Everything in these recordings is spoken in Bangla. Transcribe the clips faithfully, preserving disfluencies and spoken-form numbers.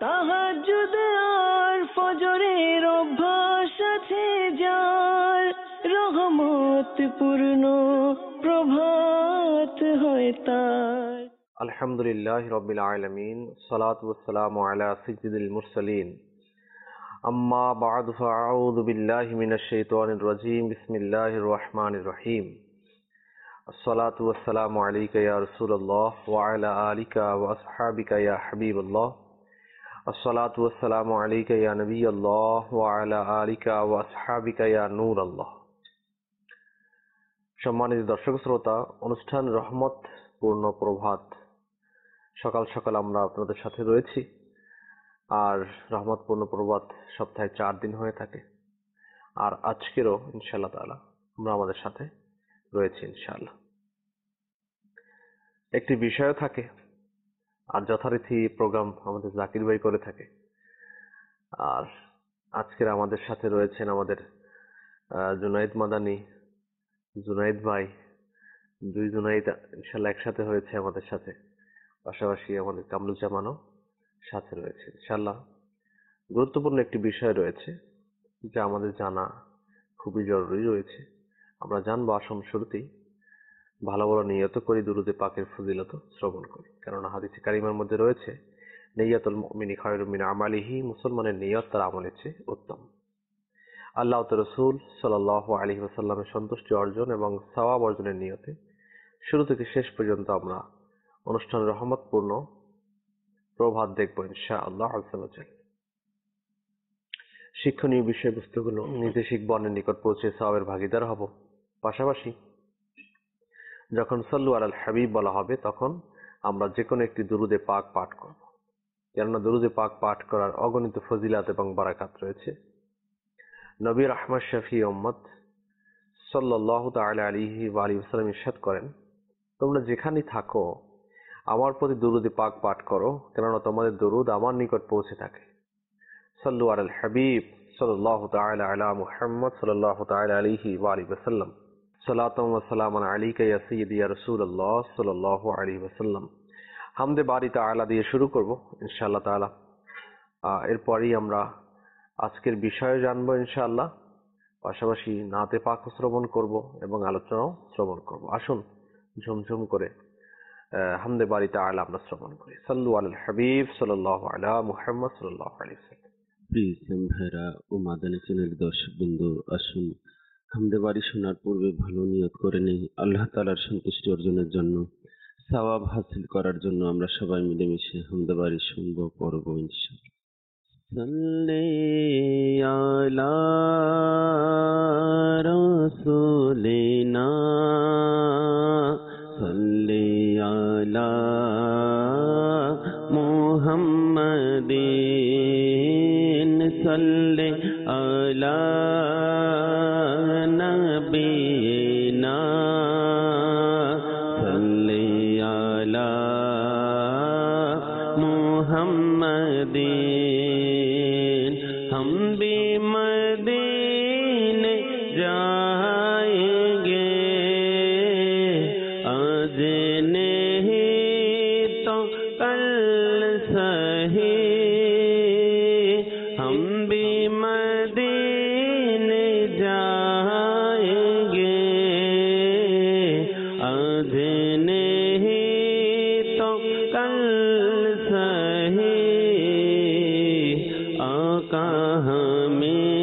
তাহাজ্জুদ আর ফজরের অভ্যাস আছে যার, রহমত পূর্ণ প্রভাত হয় তার। আলহামদুলিল্লাহি রাব্বিল আলামিন, সালাতু ওয়াসসালামু আলা সাইয়্যিদিল মুরসালিন, আম্মা বা'দু, ফাআউযু বিল্লাহি মিনাশ শাইতানির রাজীম, বিসমিল্লাহির রহমানির রহিম। আসসালাতু ওয়াসসালামু আলাইকা ইয়া রাসূলুল্লাহ ওয়া আলা আলিকা ওয়া আসহাবিকা ইয়া হাবিবাল্লাহ। আসসালাতু ওয়াসসালামু আলাইকা ইয়া নবিয়াল্লাহ ওয়া আলা আলিকা ওয়া আসহাবিকা ইয়া নূরাল্লাহ। সম্মানিত দর্শক শ্রোতা, অনুষ্ঠান রহমত পূর্ণ প্রভাত, সকাল সকাল আমরা আপনাদের সাথে রয়েছি। আর রহমত পূর্ণ প্রভাত সপ্তাহে চার দিন হয়ে থাকে, আর আজকেরও ইনশাআল্লাহ তাআলা আমরা আমাদের সাথে রয়েছি ইনশাআল্লাহ। একটি বিষয় থাকে, আর যথারীতি প্রোগ্রাম আমাদের জাকির ভাই করে থাকে। আর আজকের আমাদের সাথে রয়েছেন আমাদের জুনাইদ মাদানী, জুনাইদ ভাই, দুই জুনাইদ ইনশাআল্লাহ একসাথে হয়েছে আমাদের সাথে। পাশাপাশি আমাদের কামরুজ্জামানও সাথে রয়েছে ইনশাআল্লাহ। গুরুত্বপূর্ণ একটি বিষয় রয়েছে যা আমাদের জানা খুবই জরুরি রয়েছে। আমরা জানবো, আসুন শুরুতেই ভালো ভালো নিয়ত করি, দুরুদে পাকের ফজিলত শ্রবণ করি। কেননা হাদিসে কারিমার মধ্যে রয়েছে, নিয়াতুল মুমিনি খায়রুম মিন আমালিহি, মুসলমানের নিয়ত তার আমলের চেয়ে উত্তম। আল্লাহ ও রাসূল সাল্লাল্লাহু আলাইহি ওয়াসাল্লামের সন্তুষ্টি অর্জন এবং সওয়াব অর্জনের নিয়তে শুরু থেকে শেষ পর্যন্ত আমরা অনুষ্ঠান রহমতপূর্ণ প্রভাত দেখব ইনশাআল্লাহ আযজা ওয়া জাল। শিক্ষণীয় বিষয়বস্তুগুলো নিজে শিখব, অন্যের নিকট পৌঁছে সওয়াবের ভাগীদার হব। পাশাপাশি যখন সাল্লু আলাল হাবিব বলা হবে, তখন আমরা যে কোনো একটি দুরুদে পাক পাঠ করব। কেননা দুরুদে পাক পাঠ করার অগণিত ফজিলাত এবং বারাকাত রয়েছে। নবী রাহমাত শফি উম্মত সাল্লাল্লাহু তাআলা আলাইহি ওয়া আলিহি ওয়াসাল্লাম ইরশাদ করেন, তোমরা যেখানেই থাকো আমার প্রতি দুরুদে পাক পাঠ করো, কেননা তোমাদের দুরুদ আমার নিকট পৌঁছে থাকে। সাল্লু আলাল হাবিব সাল্লাল্লাহু তাআলা আলা মুহাম্মদ সাল্লাল্লাহু তাআলা আলাইহি ওয়া আলিহি ওয়াসাল্লাম, সালাতাম ওয়া সালামান আলাইকা ইয়া সাইয়্যিদি ইয়া রাসূলুল্লাহ সাল্লাল্লাহু আলাইহি ওয়াসাল্লাম। হামদে বারি তাআলা দিয়ে শুরু করব ইনশাআল্লাহ তাআলা। এরপরই আমরা আজকের বিষয় জানবো ইনশাআল্লাহ। পাশাপাশি নাতে পাক শ্রবণ করব এবং আলোচনাও শ্রবণ করব। আসুন ঝুমঝুম করে হামদে বারি তাআলা আমরা শ্রবণ করি। সাল্লু আলাল হাবিব সাল্লাল্লাহু আলা মুহাম্মদ সাল্লাল্লাহু আলাইহি ওয়াসাল্লাম। প্লিজ ভাইরা ও মাদানী চ্যানেল দর্শক বিন্দু, আসুন হামদে বারি শোনার পূর্বে ভালো নিয়ত করে নেই আল্লাহ তাআলার সন্তুষ্টি অর্জনের জন্য, সওয়াব হাসিল করার জন্য আমরা সবাই মিলেমিশে হামদে বারি শুনবো, পড়বো ইনশাআল্লাহ। সাল্লি আলা রাসূলিনা, সাল্লি আলা মুহাম্মাদিন, সাল্লি আলা নবিয়িনা, সাল্লি আলা মুহাম্মাদিন। हम भी मदीने जाएंगे, आज नहीं तो कल सही। हम भी मदीने जाएंगे, आज नहीं तो कल सही। आका हमें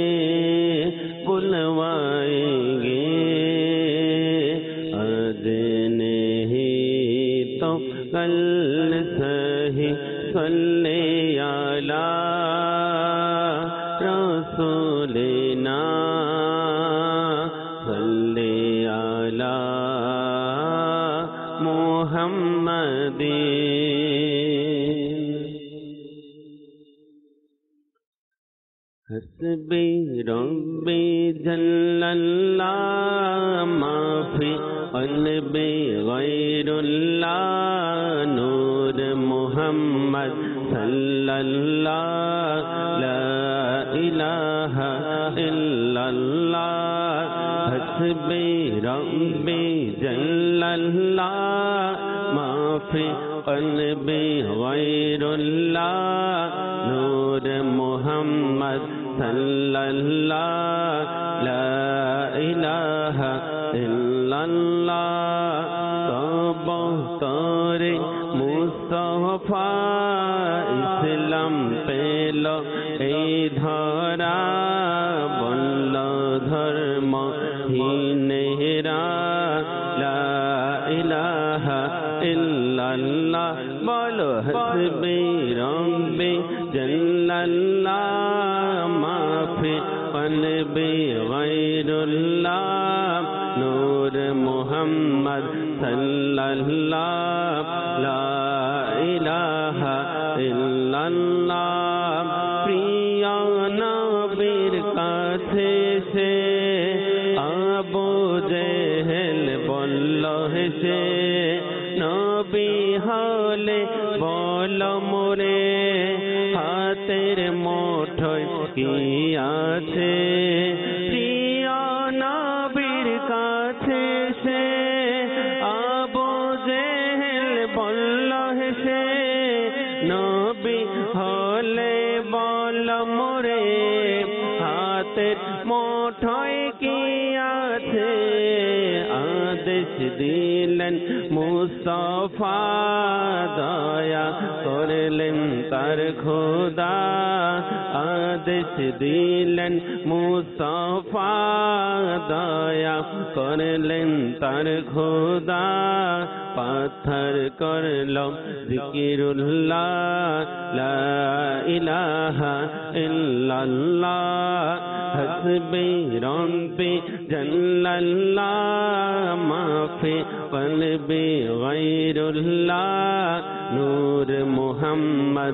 बुलवाएंगे, आज नहीं तो कल सही। सल्ले अला रसूलिना, सल्ले अला मुहम्मदिन। हस्बी रब्बी जल्लल्लाह, माफी क़ल्बी गैरुल्लाह, नूर मुहम्मद सल्लल्लाह, ला इलाहा इल्लल्लाह। हस्बी रब्बी जल्लल्लाह, माफी क़ल्बी गैरुल्लाह, সাল্লাল্লাহু লা ইলাহা ইল্লাল্লাহ তব তরে মুস্তাফা ইসলাম পেল এই ধরা বলল ধর্ম হীনেরা লা ইলাহা ইল্লাল্লাহ বলো হসবি রব্বি জাল্লাল্লাহ মাফি কলবি গায়রুল্লাহ নূর মুহাম্মদ সাল্লাল্লাহ লা ইলাহা ইল্লাল্লাহ প্রিয় নবীর কাছে সে আবু জেহেল বলল হেসে নবী হলে বল মোরে হাতের মুঠোয় কি আছে প্রিয় নবীর কাছে সে আবু জেহেল বলল হেসে নবী হলে বল মোরে হাতের মুঠোয় কি আছে আদেশ দিলেন মুস্তাফা দয়া করলেন তার খোদা আদেশ দিলেন মুস্তাফা দয়া করলেন তার খোদা পাথর করল জিকিরুল্লাহ লা ইলাহা ইল্লাল্লাহ হসবি রব্বি জাল্লাল্লাহ মাফি কলবি গায়রুল্লাহ নূর মুহাম্মদ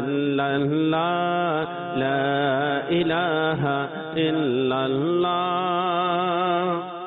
সাল্লাল্লাহ লা ইলাহা ইল্লাল্লাহ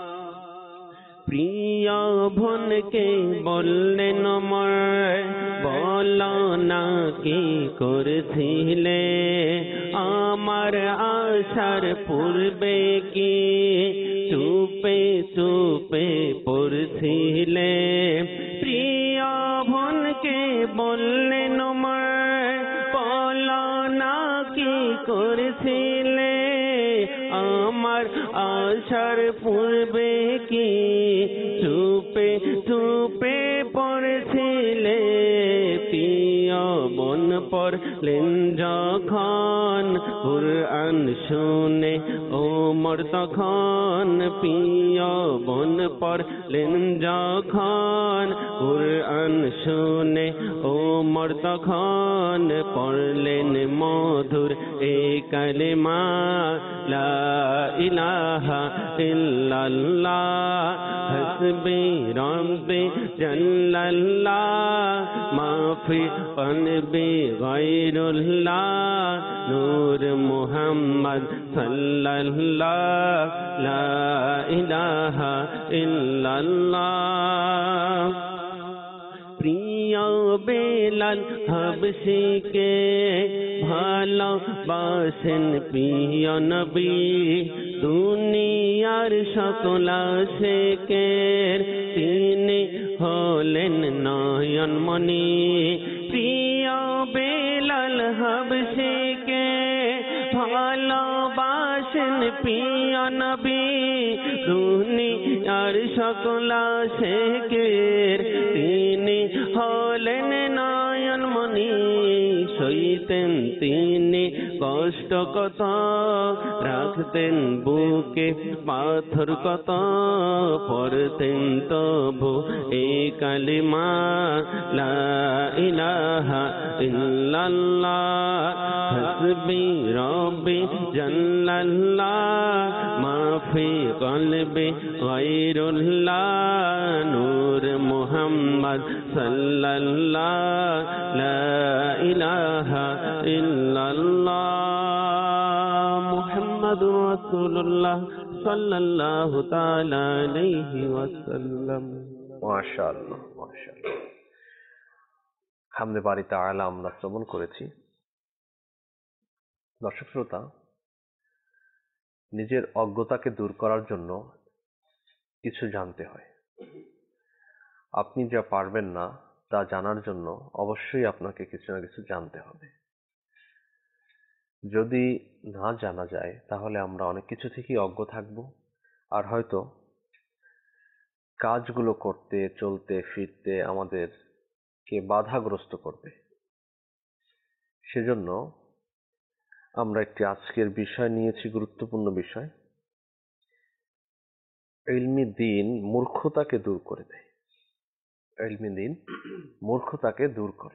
প্রিয় বোনকে বললেন মর বলো না কি করেছিলে আমার আসার পূর্বে কি চুপে চুপে পড়ছিলে প্রিয় বোনকে বললেন মর বলো না কি করেছিলে আমার আসার পূর্বে কি চুপে চুপে পড়ছিলে প্রিয় বোন পড়লেন যখন কুরআন শুনে ওমর তখন প্রিয় বোন পড়লেন যখন কুরআন শুনে ওমর তখন পড়লেন মধুর এই কালেমা লা ইলাহা ইল্লাল্লাহ হসবি রব্বি জাল্লাল্লাহ মাফি কলবি গায়রুল্লাহ নূর মুহাম্মদ সাল্লাল্লাহ লা ইলাহা ইল্লাল্লাহ প্রিয় বেলাল হাবশিকে ভালোবাসেন প্রিয় নবী দুনিয়ার সকল আশিকের তিনি হলেন নয়নমণি প্রিয় বেলাল হাবশিকে ভালোবাসেন প্রিয় নবী দুনিয়ার সকল আশিকের তিনি হলেন নয়নমণি সইতেন তিনি কষ্ট কত রাখতেন বুকে পাথর কত পড়তেন তবু এই কালিমা লা ইলাহা ইল্লাল্লাহ হসবি রব্বি জাল্লাল্লাহ মাফি কলবি গায়রুল্লাহ নূর মুহাম্মদ সাল্লাল্লাহ লা ইলাহা ইল্লাল্লাহ মুহাম্মাদুর রাসূলুল্লাহ সাল্লাল্লাহু তাআলা আলাইহি ওয়াসাল্লাম মাশাআল্লাহ মাশাআল্লাহ হামদে বাড়ি তাআলা আমরা শ্রবণ করেছি। দর্শক শ্রোতা, নিজের অজ্ঞতাকে দূর করার জন্য কিছু জানতে হয়। আপনি যা পারবেন না তা জানার জন্য অবশ্যই আপনাকে কিছু না কিছু জানতে হবে। যদি না জানা যায় তাহলে আমরা অনেক কিছু থেকেই অজ্ঞ থাকব, আর হয়তো কাজগুলো করতে চলতে ফিরতে আমাদেরকে বাধাগ্রস্ত করবে। সেজন্য আমরা একটি আজকের বিষয় নিয়েছি, গুরুত্বপূর্ণ বিষয়। ইলমি দ্বীন মূর্খতাকে দূর করে দেয়। ইলমি দ্বীন মূর্খতাকে দূর করে।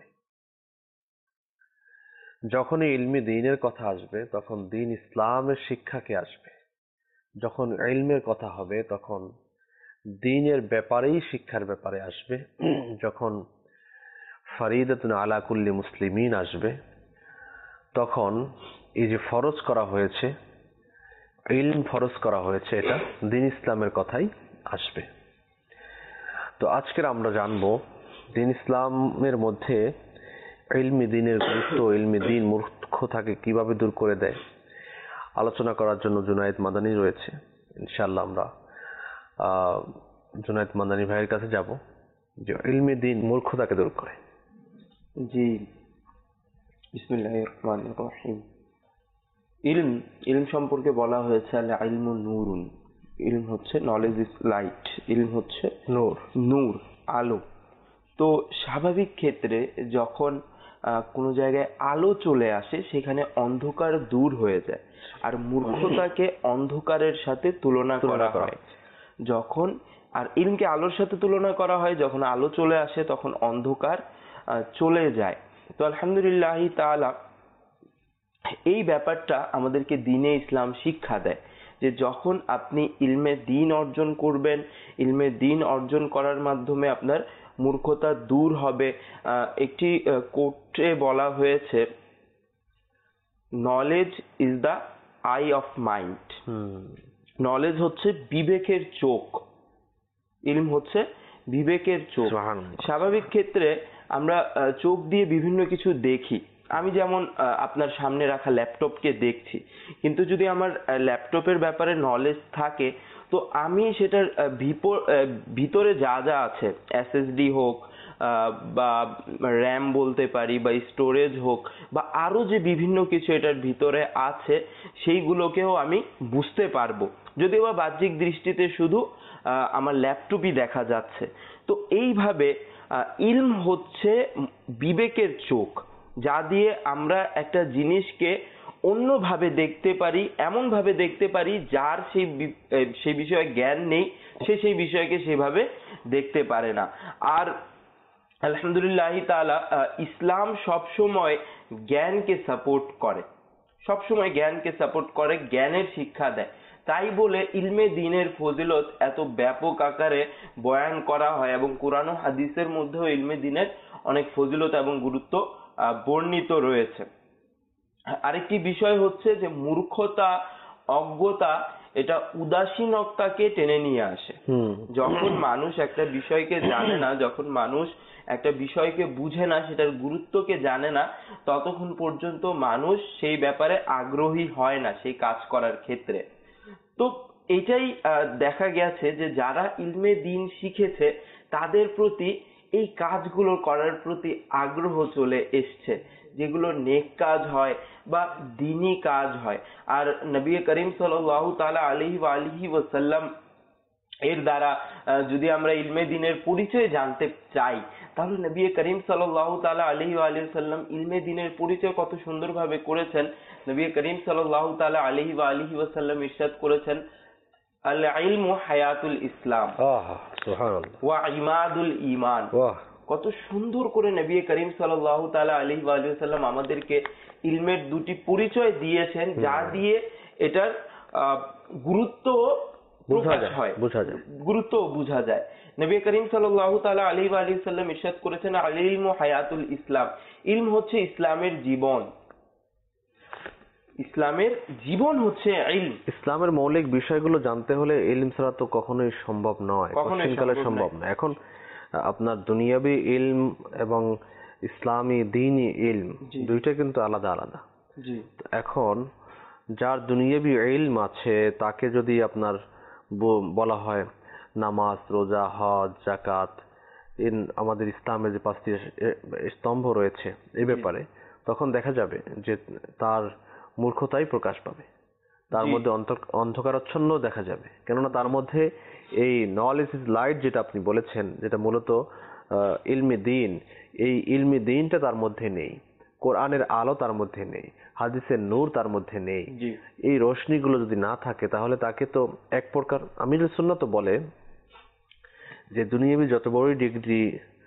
যখনই ইলমি দ্বীনের কথা আসবে তখন দ্বীন ইসলামের শিক্ষাকে আসবে। যখন ইলমের কথা হবে তখন দ্বীনের ব্যাপারেই শিক্ষার ব্যাপারে আসবে। যখন ফরিদাতুন আলা কুল্লি মুসলিমিন আসবে তখন এই যে ফরজ করা হয়েছে, ইলম ফরজ করা হয়েছে, এটা দ্বীন ইসলামের কথাই আসবে। তো আজকের আমরা জানবো দ্বীন ইসলামের মধ্যে ইলমি দ্বীনের গুরুত্ব, ইলমি দ্বীন মূর্খতাকে কিভাবে দূর করে দেয়। আলোচনা করার জন্য জুনায়েদ মাদানী রয়েছে। ইনশাআল্লাহ আমরা আহ জুনায়েদ মাদানী ভাইয়ের কাছে যাব যে ইলমি দ্বীন মূর্খতাকে দূর করে। জি, বিসমিল্লাহির রহমানির রহিম। ইলম ইলম সম্পর্কে বলা হয়েছে আল ইলমু নূরুন। ইলম হচ্ছে নলেজ ইজ লাইট, ইলম হচ্ছে নূর, নূর, আলো। তো স্বাভাবিক ক্ষেত্রে যখন কোনো জায়গায় আলো চলে আসে সেখানে অন্ধকার দূর হয়ে যায়, আর মূর্খতাকে অন্ধকারের সাথে তুলনা করা হয় যখন, আর ইলমকে আলোর সাথে তুলনা করা হয় যখন আলো চলে আসে তখন অন্ধকার চলে যায়। তো আলহামদুলিল্লাহ তাআলা এই ব্যাপারটা আমাদেরকে দ্বীনে ইসলাম শিক্ষা দেয় যে যখন আপনি ইলমে দ্বীন অর্জন করবেন, ইলমে দ্বীন অর্জন করার মাধ্যমে আপনার মূর্খতা দূর হবে। একটি কোটে বলা হয়েছে, knowledge is the eye of mind. Knowledge হচ্ছে বিবেকের চোখ, ইলম হচ্ছে বিবেকের চোখ। স্বাভাবিক ক্ষেত্রে আমরা চোখ দিয়ে বিভিন্ন কিছু দেখি। আমি যেমন আপনার সামনে রাখা ল্যাপটপকে দেখছি, কিন্তু যদি আমার ল্যাপটপের ব্যাপারে নলেজ থাকে তো আমি সেটার ভিতরে যা যা আছে, এসএসডি হোক বা র্যাম বলতে পারি বা স্টোরেজ হোক বা আরো যে বিভিন্ন কিছু এটার ভিতরে আছে সেইগুলোকেও আমি বুঝতে পারবো, যদিও বা বাহ্যিক দৃষ্টিতে শুধু আমার ল্যাপটপই দেখা যাচ্ছে। তো এইভাবে ইলম হচ্ছে বিবেকের চোখ, যা দিয়ে আমরা একটা জিনিসকে অন্যভাবে দেখতে পারি, এমন ভাবে দেখতে পারি যার সেই সেই বিষয়ে জ্ঞান নেই সে সেই বিষয়কে সেভাবে দেখতে পারে না। আর আলহামদুলিল্লাহ তাআলা ইসলাম সবসময় জ্ঞানকে সাপোর্ট করে, সবসময় জ্ঞানকে সাপোর্ট করে, জ্ঞানের শিক্ষা দেয়। তাই বলে ইলমে দ্বীনের ফজিলত এত ব্যাপক আকারে বয়ান করা হয় এবং কোরআন ও হাদিসের মধ্যেও ইলমে দ্বীনের অনেক ফজিলত এবং গুরুত্ব বর্ণিত রয়েছে। আরেকটি বিষয় হচ্ছে যে মূর্খতা, অজ্ঞতা এটা উদাসীনতাকে টেনে নিয়ে আসে। যখন মানুষ একটা বিষয়কে জানে না, যখন মানুষ একটা বিষয়কে বুঝে না, সেটার গুরুত্বকে জানে না, ততক্ষণ পর্যন্ত মানুষ সেই ব্যাপারে আগ্রহী হয় না সেই কাজ করার ক্ষেত্রে। তো এটাই দেখা গেছে যে যারা ইলমে দ্বীন শিখেছে তাদের প্রতি এই কাজগুলো করার প্রতি আগ্রহ চলে এসছে, যেগুলো নেক কাজ হয় বা দ্বীনি কাজ হয়। আর নবী করিম সাল্লাল্লাহু তাআলা আলাইহি ওয়া আলিহি ওয়াসাল্লাম এর দ্বারা যদি আমরা ইলমে দ্বীনের পরিচয় জানতে চাই তাহলে নবী করিম সাল্লাল্লাহু তাআলা আলাইহি ওয়া আলিহি ওয়াসাল্লাম ইলমে দ্বীনের পরিচয় কত সুন্দরভাবে করেছেন। নবী করিম সাল্লাল্লাহু তাআলা আলাইহি ওয়া আলিহি ওয়াসাল্লাম ইরশাদ করেছেন, আল ইলমু হায়াতুল ইসলাম ওয়া ইমাদুল ঈমান। কত সুন্দর করে নবী করিম সাল্লাল্লাহু তাআলা আলাইহি ওয়া আলিহি ওয়াসাল্লাম আমাদেরকে ইলমের দুটি পরিচয় দিয়েছেন, যা দিয়ে এটার গুরুত্ব প্রকাশ হয়, গুরুত্ব বোঝা যায়। নবী করিম সাল্লাল্লাহু তাআলা আলাইহি ওয়া আলিহি ওয়াসাল্লাম ইরশাদ করেছেন, আল ইলমু হায়াতুল ইসলাম। ইলম হচ্ছে ইসলামের জীবন, ইসলামের জীবন হচ্ছে ইলম। ইসলামের মৌলিক বিষয়গুলো জানতে হলে ইলম ছাড়া তো কখনোই সম্ভব নয়, কখনোই সম্ভব নয়। এখন আপনার দুনিয়াবি ইলম এবং ইসলামী দ্বীনি ইলম দুইটা কিন্তু আলাদা আলাদা। এখন যার দুনিয়াবি ইলম আছে তাকে যদি আপনার বলা হয় নামাজ, রোজা, হজ, যাকাত, আমাদের ইসলামের যে পাঁচটি স্তম্ভ রয়েছে এই ব্যাপারে, তখন দেখা যাবে যে তার মূর্খতাই প্রকাশ পাবে, তার মধ্যে অন্ধকারাচ্ছন্ন দেখা যাবে। কেননা তার মধ্যে এই নলেজ ইজ লাইট যেটা আপনি বলেছেন, যেটা মূলত ইলমি দ্বীন, এই ইলমি দ্বীনটা তার মধ্যে নেই, কোরআনের আলো তার মধ্যে নেই, হাদিসের নূর তার মধ্যে নেই। এই রোশনিগুলো যদি না থাকে তাহলে তাকে তো এক প্রকার, আমিরুস সুন্নাহ তো বলে যে দুনিয়াবি যত বড়ই ডিগ্রি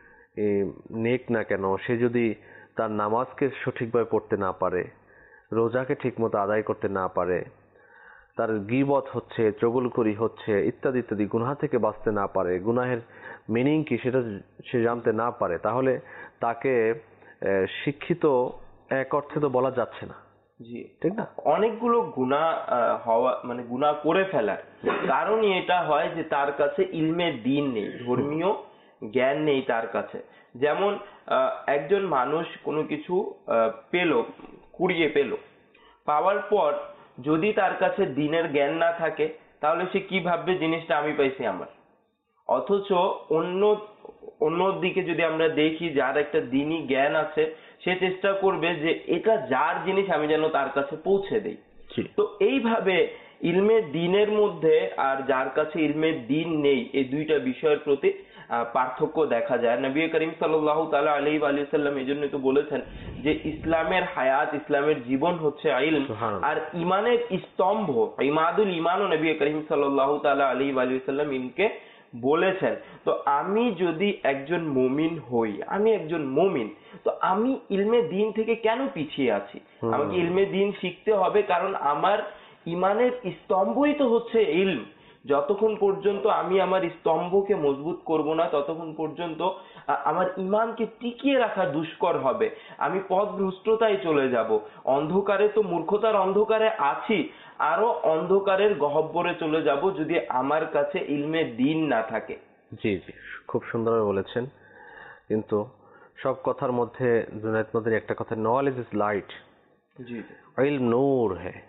নেক না কেন, সে যদি তার নামাজকে সঠিকভাবে পড়তে না পারে, রোজাকে ঠিকমতো আদায় করতে না পারে, তার গীবত হচ্ছে, চগলখড়ি হচ্ছে, ইত্যাদি ইত্যাদি গুনাহ থেকে বাঁচতে না পারে, গুনাহের মিনিং কি সেটা সে জানতে না পারে, তাহলে তাকে শিক্ষিত এক অর্থে তো বলা যাচ্ছে না। জি, ঠিক না? অনেকগুলো গুনাহ হওয়া মানে গুনাহ করে ফেলার কারণই এটা হয় যে তার কাছে ইলমে দ্বীন নেই, ধর্মীয় জ্ঞান নেই তার কাছে। যেমন একজন মানুষ কোনো কিছু পেল, কুড়িয়ে পেল, পাওয়ার পর যদি তার কাছে দ্বীনের জ্ঞান না থাকে তাহলে সে কি ভাববে জিনিসটা আমি পাইছি আমার। অথচ অন্য অন্য দিকে যদি আমরা দেখি, যার একটা দ্বীনি জ্ঞান আছে সে চেষ্টা করবে যে এটা যার জিনিস আমি যেন তার কাছে পৌঁছে দেই। তো এইভাবে ইলমে দ্বীনের মধ্যে আর যার কাছে ইলমে দ্বীন নেই, এই দুইটা বিষয়ের প্রতি পার্থক্য দেখা যায়। নবী করিম সাল্লাল্লাহু তাআলা আলাইহি ওয়া সাল্লাম এই জন্য তো বলেছেন যে ইসলামের হায়াত, ইসলামের জীবন হচ্ছে ইলম, আর ইমানের স্তম্ভ ইমাদুল ইমানও নবী করিম সাল্লাল্লাহু তাআলা আলাইহি ওয়া সাল্লাম ইনকে বলেছেন। তো আমি যদি একজন মুমিন হই, আমি একজন মুমিন, তো আমি ইলমে দ্বীন থেকে কেন পিছিয়ে আছি? আমাকে ইলমে দ্বীন শিখতে হবে, কারণ আমার ইমানের স্তম্ভই তো হচ্ছে ইলম। যতক্ষণ পর্যন্ত আমি আমার স্তম্ভকে মজবুত করব না, ততক্ষণ পর্যন্ত আমার ইমানকে টিকিয়ে রাখা দুষ্কর হবে। আমি পথভ্রষ্টতায় চলে যাব, অন্ধকারে তো মূর্খতার অন্ধকারে আছি, আরো অন্ধকারের গহ্বরে চলে যাব যদি আমার কাছে ইলমে দ্বীন না থাকে। জি জি, খুব সুন্দরভাবে বলেছেন। কিন্তু সব কথার মধ্যে জুনায়েদ মদের একটা কথা, নলেজ ইজ লাইট, জি, ইলম নূর হ্যায়।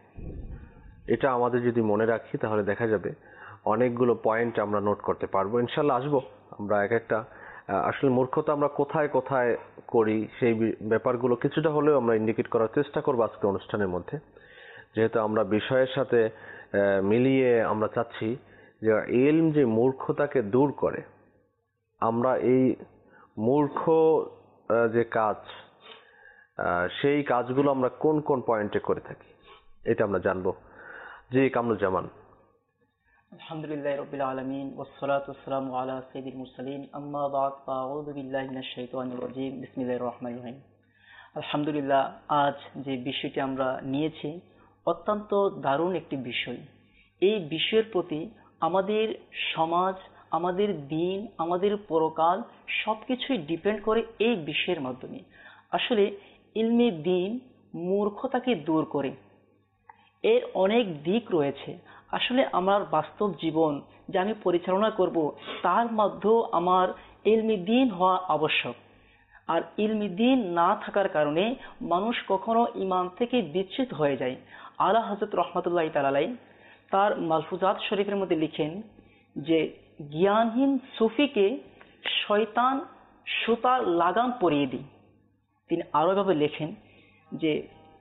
এটা আমাদের যদি মনে রাখি তাহলে দেখা যাবে অনেকগুলো পয়েন্ট আমরা নোট করতে পারবো। ইনশাল্লাহ আসবো আমরা এক একটা, আসলে মূর্খতা আমরা কোথায় কোথায় করি সেই ব্যাপারগুলো কিছুটা হলেও আমরা ইন্ডিকেট করার চেষ্টা করবো আজকে অনুষ্ঠানের মধ্যে, যেহেতু আমরা বিষয়ের সাথে মিলিয়ে আমরা চাচ্ছি যে ইলম যে মূর্খতাকে দূর করে। আমরা এই মূর্খ যে কাজ, সেই কাজগুলো আমরা কোন কোন পয়েন্টে করে থাকি এটা আমরা জানবো। জি কামরুজ্জামান। আলহামদুলিল্লাহি রাব্বিল আলামিন ওয়াসসালাতু ওয়াসসালামু আলা সাইয়্যিদিল মুরসালিন আম্মা বা'দ ফাআউযু বিল্লাহি মিনাশ শাইতানির রাজীম বিসমিল্লাহির রহমানির রহিম। আলহামদুলিল্লাহ, আজ যে বিষয়টি আমরা নিয়েছি অত্যন্ত দারুণ একটি বিষয়। এই বিষয়ের প্রতি আমাদের সমাজ, আমাদের দিন, আমাদের পরকাল সবকিছুই ডিপেন্ড করে এই বিষয়ের মাধ্যমে। আসলে ইলমে দ্বীন মূর্খতাকে দূর করে, এর অনেক দিক রয়েছে। আসলে আমার বাস্তব জীবন যে আমি পরিচালনা করব, তার মধ্যেও আমার ইলমে দ্বীন হওয়া আবশ্যক। আর ইলমে দ্বীন না থাকার কারণে মানুষ কখনো ঈমান থেকে বিচ্যুত হয়ে যায়। আলা হযরত রাহমাতুল্লাহি তাআলা আলাইহি তার মালফুজাত শরীফের মধ্যে লিখেন যে জ্ঞানহীন সুফিকে শয়তান সুতার লাগাম পরিয়ে দিই। তিনি আরো ভাবে লেখেন যে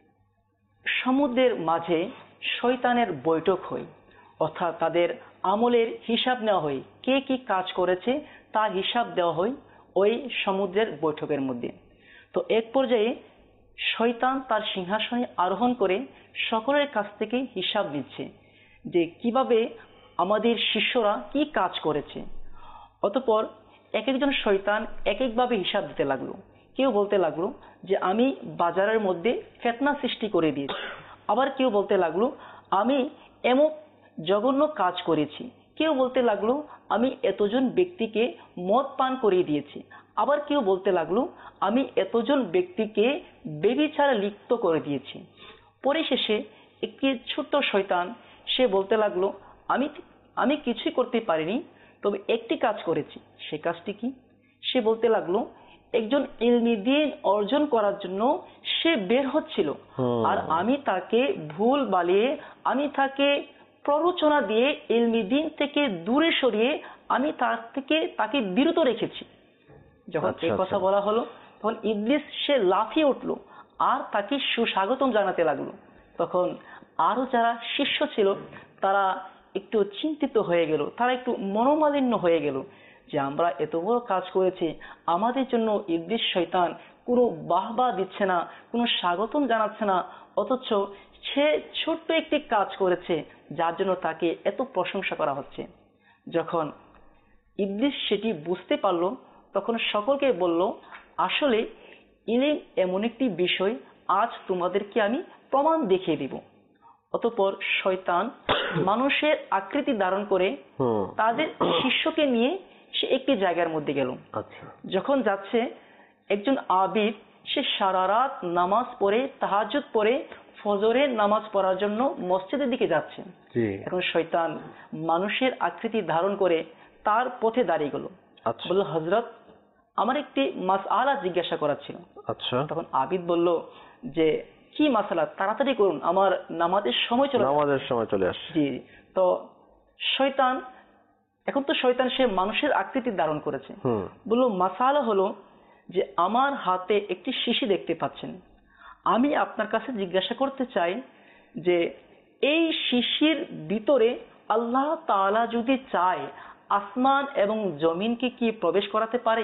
সমুদ্রের মাঝে শয়তানের বৈঠক হয়, অর্থাৎ তাদের আমলের হিসাব নেওয়া হয়, কে কি কাজ করেছে তার হিসাব দেওয়া হয় ওই সমুদ্রের বৈঠকের মধ্যে। তো এক পর্যায়ে শয়তান তার সিংহাসনে আরোহণ করে সকলের কাছ থেকে হিসাব নিচ্ছে যে কিভাবে আমাদের শিষ্যরা কি কাজ করেছে। অতঃপর এক একজন শয়তান এক একভাবে হিসাব দিতে লাগলো। কেউ বলতে লাগলো যে আমি বাজারের মধ্যে ফিতনা সৃষ্টি করে দিয়েছি, আবার কেউ বলতে লাগলো আমি এমন জঘন্য কাজ করেছি, কেউ বলতে লাগলো আমি এতজন ব্যক্তিকে মদ পান করিয়ে দিয়েছি, আবার কেউ বলতে লাগলো আমি এতজন ব্যক্তিকে ব্যভিচারে লিপ্ত করে দিয়েছি। পরিশেষে একটি ছোট্ট শয়তান সে বলতে লাগলো আমি আমি কিছুই করতে পারিনি, তবে একটি কাজ করেছি। সে কাজটি কি? সে বলতে লাগলো একজন ইলমি দ্বীন অর্জন করার জন্য সে বের হচ্ছিল, আর আমি তাকে ভুল বালিয়ে, আমি তাকে প্ররোচনা দিয়ে ইলমি দ্বীন থেকে দূরে সরিয়ে আমি তার থেকে তাকে বিরত রেখেছি। যখন এই কথা বলা হলো তখন ইবলিস সে লাফিয়ে উঠলো আর তাকে সুস্বাগতম জানাতে লাগলো। তখন আরো যারা শিষ্য ছিল তারা একটু চিন্তিত হয়ে গেল, তারা একটু মনোমালিন্য হয়ে গেল যে আমরা এত বড় কাজ করেছি, আমাদের জন্য ইবলিস শয়তান কোনো বাহবা দিচ্ছে না, কোনো স্বাগতম জানাচ্ছে না, অথচ সে ছোট্ট একটি কাজ করেছে যার জন্য তাকে এত প্রশংসা করা হচ্ছে। যখন ইবলিস সেটি বুঝতে পারল তখন সকলকে বলল, আসলে ইলম এমন একটি বিষয়, আজ তোমাদেরকে আমি প্রমাণ দেখিয়ে দিব। অতঃপর শয়তান মানুষের আকৃতি ধারণ করে তাদের শিষ্যকে নিয়ে সে একটি জায়গার মধ্যে গেল। যখন যাচ্ছে একজন আবিদ, সে সারা রাত নামাজ পড়ে, তাহাজ্জুদ পড়ে, ফজরের নামাজ পড়ার জন্য মসজিদের দিকে যাচ্ছে। এখন শয়তান মানুষের আকৃতি ধারণ করে তার পথে দাঁড়িয়ে গেল, বলল, হযরত, আমার একটি মাসআলা জিজ্ঞাসা করার ছিল। তখন আবিদ বলল যে কি মাসআলা, তাড়াতাড়ি করুন, আমার নামাজের সময় চলে নামাজের সময় চলে আসছে। জি। তো শয়তান, এখন তো শয়তান সে মানুষের আকৃতি ধারণ করেছে, বলল মাসআলা হলো যে আমার হাতে একটি শিশি দেখতে পাচ্ছেন, আমি আপনার কাছে জিজ্ঞাসা করতে চাই যে এই শিশির ভিতরে আল্লাহ তাআলা যদি চায় আসমান এবং জমিনকে কি প্রবেশ করাতে পারে?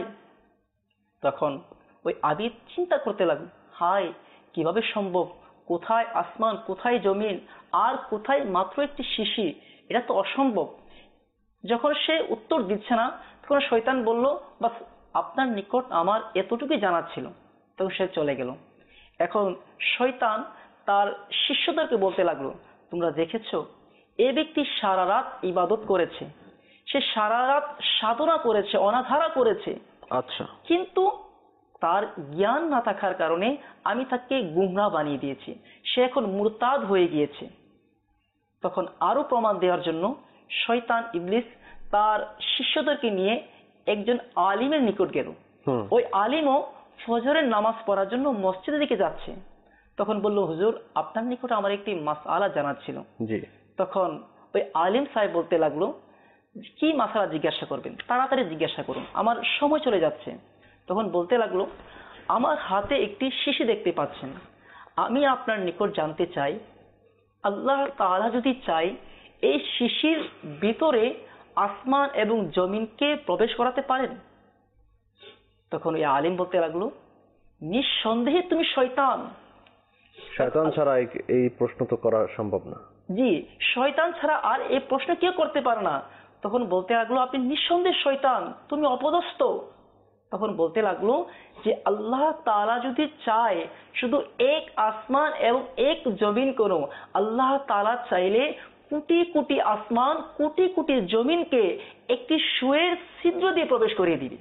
তখন ওই আবিদ চিন্তা করতে লাগলো, হায় কিভাবে সম্ভব, কোথায় আসমান, কোথায় জমিন, আর কোথায় মাত্র একটি শিশি, এটা তো অসম্ভব। যখন সে উত্তর দিচ্ছে না তখন শয়তান বলল, বাস আপনার নিকট আমার এতটুকুই জানার ছিল। তখন সে চলে গেল। এখন শয়তান তার শিষ্যদেরকে বলতে লাগলো, তোমরা দেখেছো এ ব্যক্তি সারা রাত ইবাদত করেছে, সে সারা রাত সাধনা করেছে, অনাধারা করেছে, আচ্ছা, কিন্তু তার জ্ঞান না থাকার কারণে আমি তাকে গুমরাহ বানিয়ে দিয়েছি, সে এখন মুরতাদ হয়ে গিয়েছে। তখন আরো প্রমাণ দেওয়ার জন্য শয়তান ইবলিস তার শিষ্যদেরকে নিয়ে একজন আলিমের নিকট গেল। ওই আলিমও ফজরের নামাজ পড়ার জন্য মসজিদের দিকে যাচ্ছে। তখন বলল, হুজুর, আপনার নিকট আমার একটি মাসআলা জানার ছিল। তখন ওই আলিম সাহেব বলতে লাগলো, কি মাসআলা জিজ্ঞাসা করবেন, তাড়াতাড়ি জিজ্ঞাসা করুন, আমার সময় চলে যাচ্ছে। তখন বলতে লাগলো, আমার হাতে একটি শিশি দেখতে পাচ্ছেন, আমি আপনার নিকট জানতে চাই আল্লাহ তাআলা যদি চাই এই শিশির ভিতরে আসমান এবং জমিনকে প্রবেশ করাতে পারেন? তখন ওই আলিম বলতে লাগলো, নিঃসন্দেহে তুমি শয়তান, শয়তান ছাড়া এই প্রশ্ন তো করা সম্ভব না। জি, শয়তান ছাড়া আর এই প্রশ্ন কেউ করতে পারে না। তখন বলতে লাগলো, আপনি নিঃসন্দেহে শয়তান, তুমি অপদস্থ। তখন বলতে লাগলো যে আল্লাহ তাআলা যদি চায় শুধু এক আসমান এবং এক জমিন করো, আল্লাহ তাআলা চাইলে কোটি কোটি আসমান, কোটি কোটি জমিনকে একটি সুয়ের ছিদ্র দিয়ে প্রবেশ করিয়ে দিবে।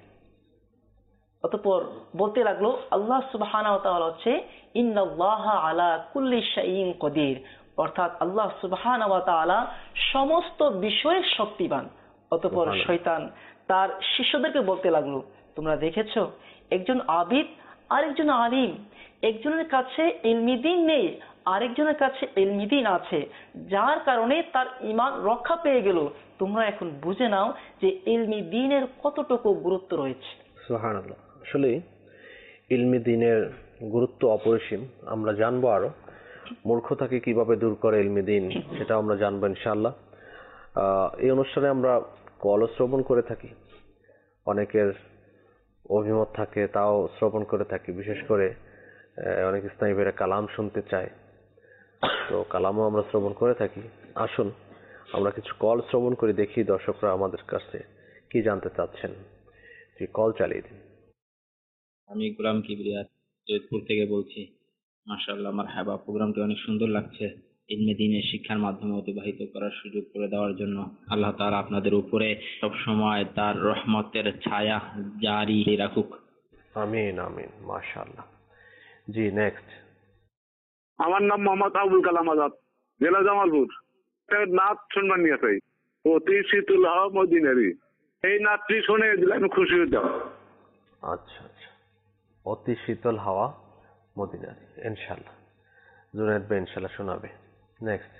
অতঃপর বলতে লাগলো, আল্লাহ সুবহানাহু ওয়া তাআলা হচ্ছে ইন্নাল্লাহা আলা কুল্লি শাইইন কদির, অর্থাৎ আল্লাহ সুবহানাহু ওয়া তাআলা সমস্ত বিষয়ে শক্তিমান। অতঃপর শয়তান তার শিষ্যদেরকে বলতে লাগলো, তোমরা দেখেছো একজন আবিদ আর একজন আলিম, একজনের কাছে ইলমি দ্বীন নেই, আরেকজনের কাছে ইলমি দ্বীন আছে, যার কারণে তার ঈমান রক্ষা পেয়ে গেল। তোমরা এখন বুঝে নাও যে ইলমি দ্বীনের কতটুকু গুরুত্ব রয়েছে। সুবহানাল্লাহ। আসলে ইলমি দ্বীনের গুরুত্ব অপরিসীম। আমরা জানবো আরো মূর্খতাকে কিভাবে দূর করে ইলমি দ্বীন, সেটা আমরা জানবো ইনশাআল্লাহ। এই অনুষ্ঠানে আমরা কল শ্রবণ করে থাকি, অনেকের অভিমত থাকে তাও শ্রবণ করে থাকি, বিশেষ করে অনেক ইসলামী ভাইরা কালাম শুনতে চায়, তো কালামও আমরা শ্রবণ করে থাকি। আসুন আমরা কিছু কল শ্রবণ করে দেখি দর্শকরা আমাদের কাছে কি জানতে চাচ্ছেন। যে কল চালিয়ে দিন। আমি গোলাম কিবরিয়া জয়পুর থেকে বলছি। মাশাআল্লাহ, মারহাবা, প্রোগ্রামটি অনেক সুন্দর লাগছে। ইলমে দ্বীনের শিক্ষার মাধ্যমে অতিবাহিত করার সুযোগ করে দেওয়ার জন্য আল্লাহ তাআলা আপনাদের উপরে সব সময় তার রহমতের ছায়া জারি রাখুক। আমিন আমিন। মাশাআল্লাহ। জি, নেক্সট। আমার নাম মোহাম্মদ আবুল কালাম আজাদ, জেলা জামালপুর। নাচ শুনবার নিয়ে চাই, অতি শীতল হাওয়া মদিনারি, এই নাচটি শুনে দিলে আমি খুশি হতাম। আচ্ছা আচ্ছা, অতি শীতল হাওয়া মদিনারি, ইনশাআল্লাহ জুনায়েদ ভাই ইনশাআল্লাহ শোনাবে। নেক্সট।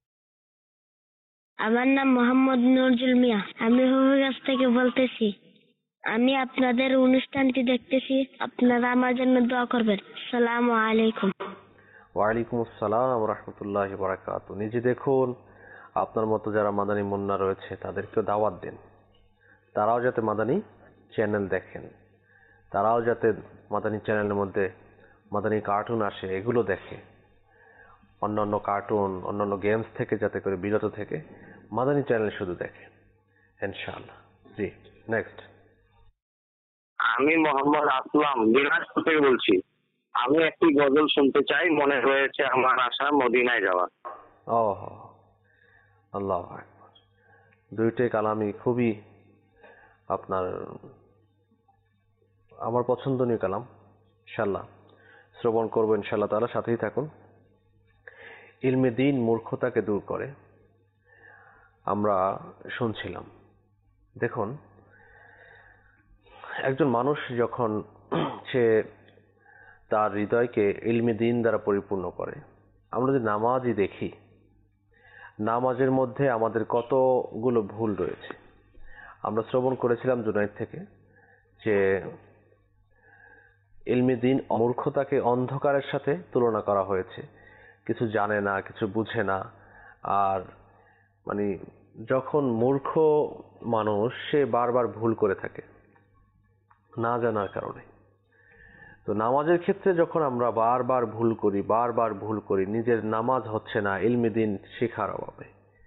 আমার নাম মোহাম্মদ নজরুল মিয়া, আমি হবিগঞ্জ থেকে বলতেছি। আমি আপনাদের অনুষ্ঠানটি দেখতেছি, আপনারা আমার জন্য দোয়া করবেন। আসসালামু আলাইকুম। ওয়ালাইকুম আসসালাম রহমতুল্লাহি বারাকাতু। নিজে দেখুন, আপনার মতো যারা মাদানী মুন্না রয়েছে তাদেরকেও দাওয়াত দিন, তারাও যাতে মাদানী চ্যানেল দেখেন, তারাও যাতে মাদানী চ্যানেলের মধ্যে মাদানী কার্টুন আসে এগুলো দেখে, অন্যান্য কার্টুন অন্যান্য গেমস থেকে যাতে করে বিরত থেকে মাদানী চ্যানেল শুধু দেখে ইনশাআল্লাহ। জি, নেক্সট। আমি মোহাম্মদ আসলাম দিনাজপুর থেকে বলছি। আমি একটি গজল শুনতে চাই, মনে হয়েছে আমার আশা মদিনায় যাওয়া। ও আল্লাহ আকবার। দুইটাই কালামই খুবই আপনার আমার পছন্দনীয় কালাম, ইনশাআল্লাহ শ্রবণ করবো ইনশাআল্লাহ তাআলা, সাথেই থাকুন। ইলমে দ্বীন মূর্খতাকে দূর করে, আমরা শুনছিলাম। দেখুন, একজন মানুষ যখন সে তার হৃদয়কে ইলমে দ্বীন দ্বারা পরিপূর্ণ করে, আমরা যদি নামাজই দেখি, নামাজের মধ্যে আমাদের কতগুলো ভুল রয়েছে। আমরা শ্রবণ করেছিলাম জুনাইদ থেকে যে ইলমে দ্বীন মূর্খতাকে অন্ধকারের সাথে তুলনা করা হয়েছে, কিছু জানে না, কিছু বুঝে না। আর মানে যখন মূর্খ মানুষ সে বারবার ভুল করে থাকে না জানার কারণে, তো নামাজের ক্ষেত্রে যখন আমরা বারবার ভুল করি বারবার ভুল করি নিজের নামাজ হচ্ছে না ইলমে দ্বীন শিক্ষার অভাবে,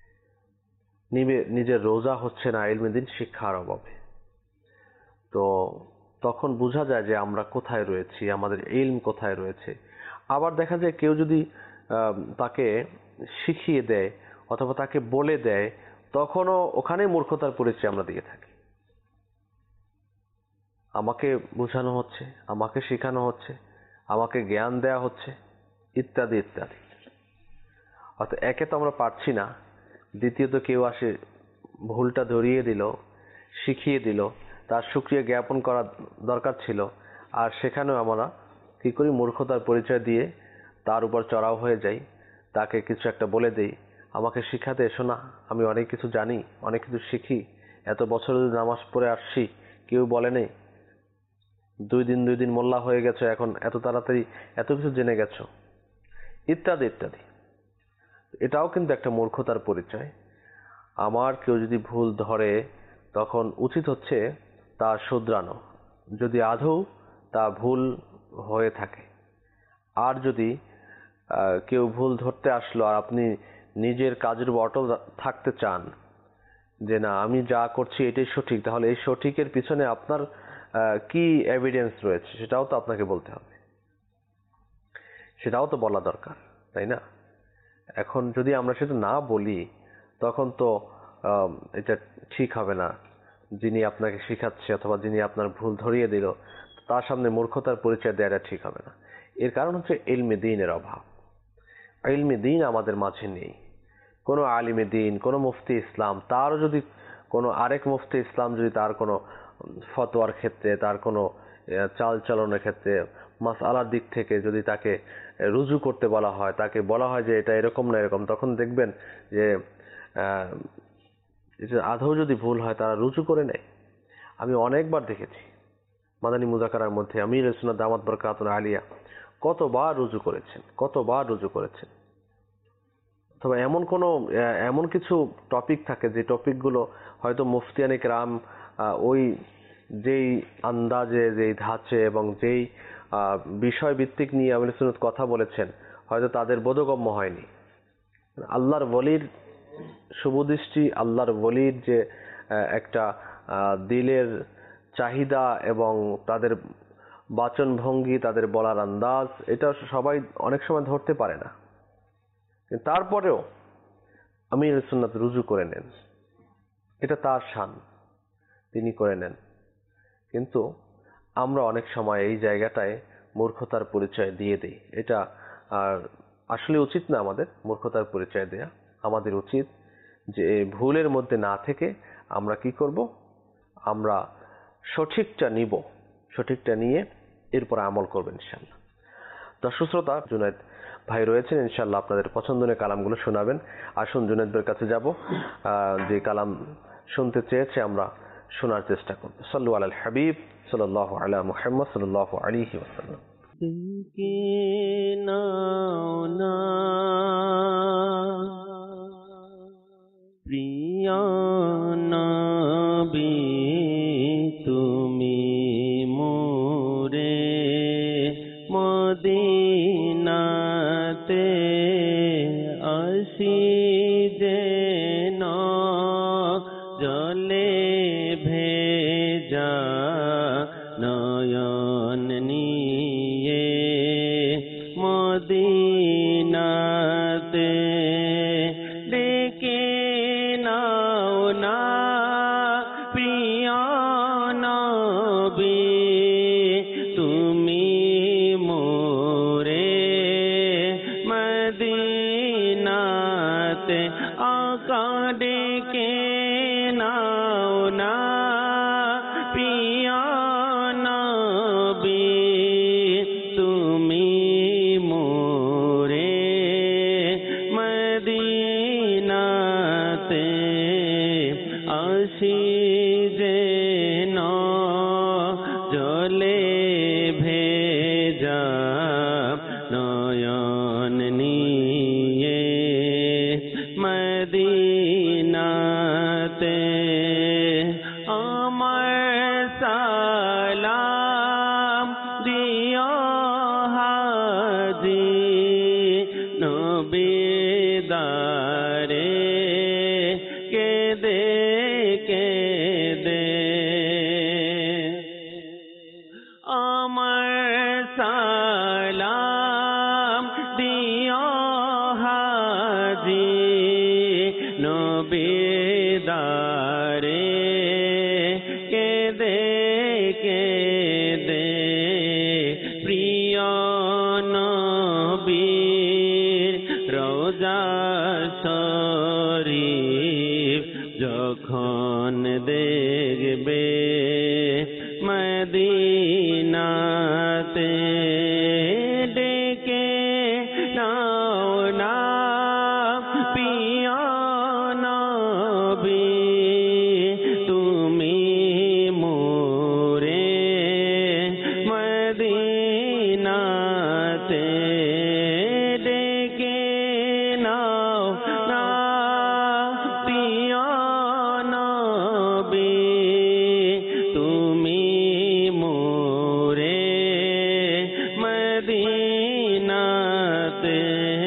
নিজের রোজা হচ্ছে না ইলমে দ্বীন শিক্ষার অভাবে, তো তখন বোঝা যায় যে আমরা কোথায় রয়েছি, আমাদের ইলম কোথায় রয়েছে। আবার দেখা যায় কেউ যদি তাকে শিখিয়ে দেয় অথবা তাকে বলে দেয়, তখনও ওখানেই মূর্খতার পরিচয় আমরা দিয়ে থাকি। আমাকে বোঝানো হচ্ছে, আমাকে শেখানো হচ্ছে, আমাকে জ্ঞান দেয়া হচ্ছে, ইত্যাদি ইত্যাদি। অর্থাৎ একে তো আমরা পারছি না, দ্বিতীয়ত কেউ আসে ভুলটা ধরিয়ে দিল, শিখিয়ে দিল, তার শুকরিয়া জ্ঞাপন করা দরকার ছিল, আর সেখানেও আমরা কি করি, মূর্খতার পরিচয় দিয়ে তার উপর চড়াও হয়ে যাই, তাকে কিছু একটা বলে দেই, আমাকে শিখাতে এসো না, আমি অনেক কিছু জানি, অনেক কিছু শিখি, এত বছর নামাজ পড়ে আসছি, কেউ বলে নেই, দুই দিন দুই দিন মোল্লা হয়ে গেছো, এখন এত তাড়াতাড়ি এত কিছু জেনে গেছো, ইত্যাদি ইত্যাদি। এটাও কিন্তু একটা মূর্খতার পরিচয়। আমার কেউ যদি ভুল ধরে তখন উচিত হচ্ছে তা শুধরানো, যদি আদৌ তা ভুল হয়ে থাকে। আর যদি কেউ ভুল ধরতে আসলো আর আপনি নিজের কাজের উপর অটল থাকতে চান যে না আমি যা করছি এটাই সঠিক, তাহলে এই সঠিকের পিছনে আপনার কি এভিডেন্স রয়েছে সেটাও তো আপনাকে বলতে হবে, সেটাও তো বলা দরকার, তাই না? এখন যদি আমরা সেটা না বলি তখন তো এটা ঠিক হবে না। যিনি আপনাকে শিখাচ্ছে অথবা যিনি আপনার ভুল ধরিয়ে দিল তার সামনে মূর্খতার পরিচয় দেওয়াটা ঠিক হবে না। এর কারণ হচ্ছে ইলমে দ্বীনের অভাব। ইলমে দ্বীন আমাদের মাঝে নেই। কোনো আলিমে দ্বীন, কোনো মুফতি ইসলাম, তারও যদি কোনো আরেক মুফতি ইসলাম যদি তার কোনো ফতোয়ার ক্ষেত্রে, তার কোনো চাল চলনের ক্ষেত্রে, মাসআলার দিক থেকে যদি তাকে রুজু করতে বলা হয়, তাকে বলা হয় যে এটা এরকম না এরকম, তখন দেখবেন যে আদৌ যদি ভুল হয় তারা রুজু করে নেয়। আমি অনেকবার দেখেছি মাদানী মুযাকারার মধ্যে আমির সুন্নাত দামাত বরকাতুল আলিয়া কতবার রুজু করেছেন, কতবার রুজু করেছেন। তবে এমন কোনো এমন কিছু টপিক থাকে যে টপিকগুলো হয়তো মুফতিয়ানে কেরাম ওই যেই আন্দাজে, যেই ধাঁচে এবং যেই বিষয় ভিত্তিক নিয়ে আমির সুন্নাত কথা বলেছেন হয়তো তাদের বোধগম্য হয়নি। আল্লাহর ওলির শুভদৃষ্টি, আল্লাহর ওলির যে একটা দিলের চাহিদা এবং তাদের বাচন ভঙ্গি, তাদের বলার আন্দাজ, এটা সবাই অনেক সময় ধরতে পারে না। তারপরেও আমির সুন্নাত রুজু করে নেন, এটা তার শান, তিনি করে নেন। কিন্তু আমরা অনেক সময় এই জায়গাটায় মূর্খতার পরিচয় দিয়ে দিই। এটা আসলে উচিত না আমাদের মূর্খতার পরিচয় দেয়া। আমাদের উচিত যে ভুলের মধ্যে না থেকে আমরা কি করব, আমরা সঠিকটা নিব, সঠিকটা নিয়ে এরপর আমল করবেন ইনশাআল্লাহ। দর্শক শ্রোতা, জুনায়েদ ভাই রয়েছেন, ইনশাআল্লাহ আপনাদের পছন্দের কালামগুলো শোনাবেন। আসুন জুনায়েদ ভাইয়ের কাছে যাব, যে কালাম শুনতে চেয়েছে আমরা শোনার চেষ্টা করব। সাল্লু আলাল হাবিব সাল্লাল্লাহু আলা মুহাম্মদ সাল্লাল্লাহু আলাইহি ওয়াসাল্লাম। ডেকে নাও না প্রিয় নবী তুমি মোরে মদিনাতে আসি যেন জলে ভেজা নয়ন নিয়ে মদিনাতে ডেকে নাও না প্রিয় নবী তুমি মোরে মদিনাতে আকা ডেকে নাও না প্রিয় নবী তুমি মোরে মদিনাতে আসি যেন জলে ভেজা নয়ন নিয়ে মদিনাতে আমার সালাম দিও হাজি নবীদারে কেদে কেদে আমার সালাম দিও হাজি নবীদারে কেদে কেদে প্রিয় নবীর রোজা শরীফ যখন দেখবে মদিনাতে ডেকে নাও না প্রিয় নবী তুমি মোরে মদিনাতে ডেকে নাও না প্রিয় নবী তুমি মোরে মদিনাতে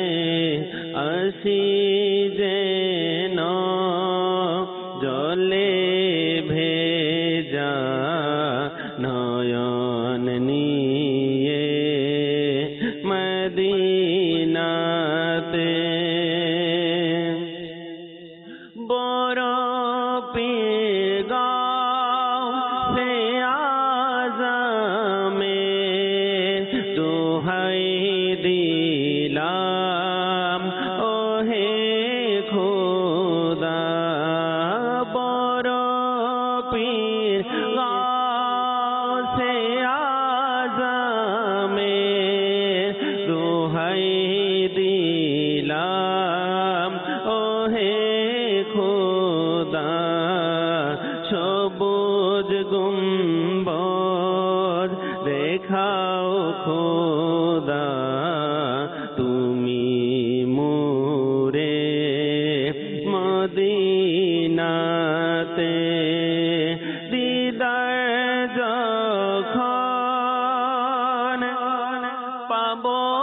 আসি যেন জলে ভেজা নয়ন নিয়ে মদিনাতে বড় পীরগাঁও সে আজমে দোহাই দিলাম ওহে খোদা বড় পীরগাঁও সে আজমে দোহাই দিলাম ওহে খোদা সবুজ গুম্বদ দেখাও খোদা তুমি মোরে মদিনাতে দিদার যখন পাব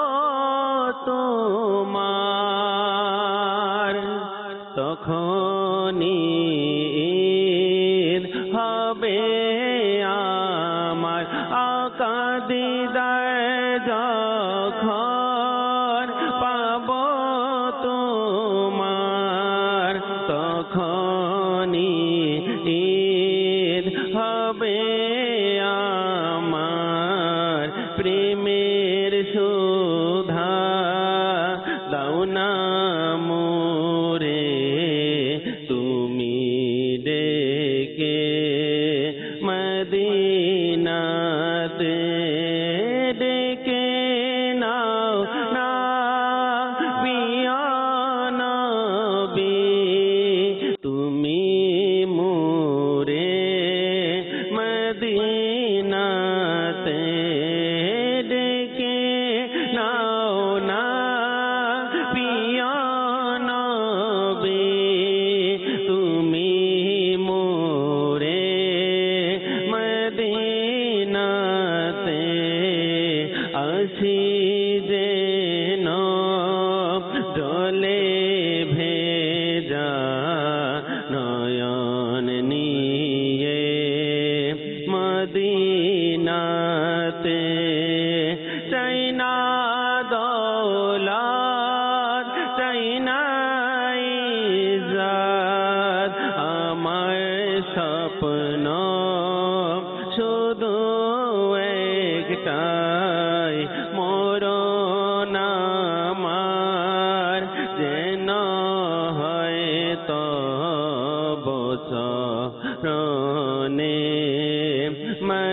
তোমার তখনই ঈদ হবে আমার আকা দিদার যখন পাব তোমার তখনই ঈদ হবে আমার প্রেমের সুধা দাও না মোরে তুমি ডেকে মদিনাতে ডেকে নাও না প্রিয় নবী তুমি মোরে মদিনাতে ডেকে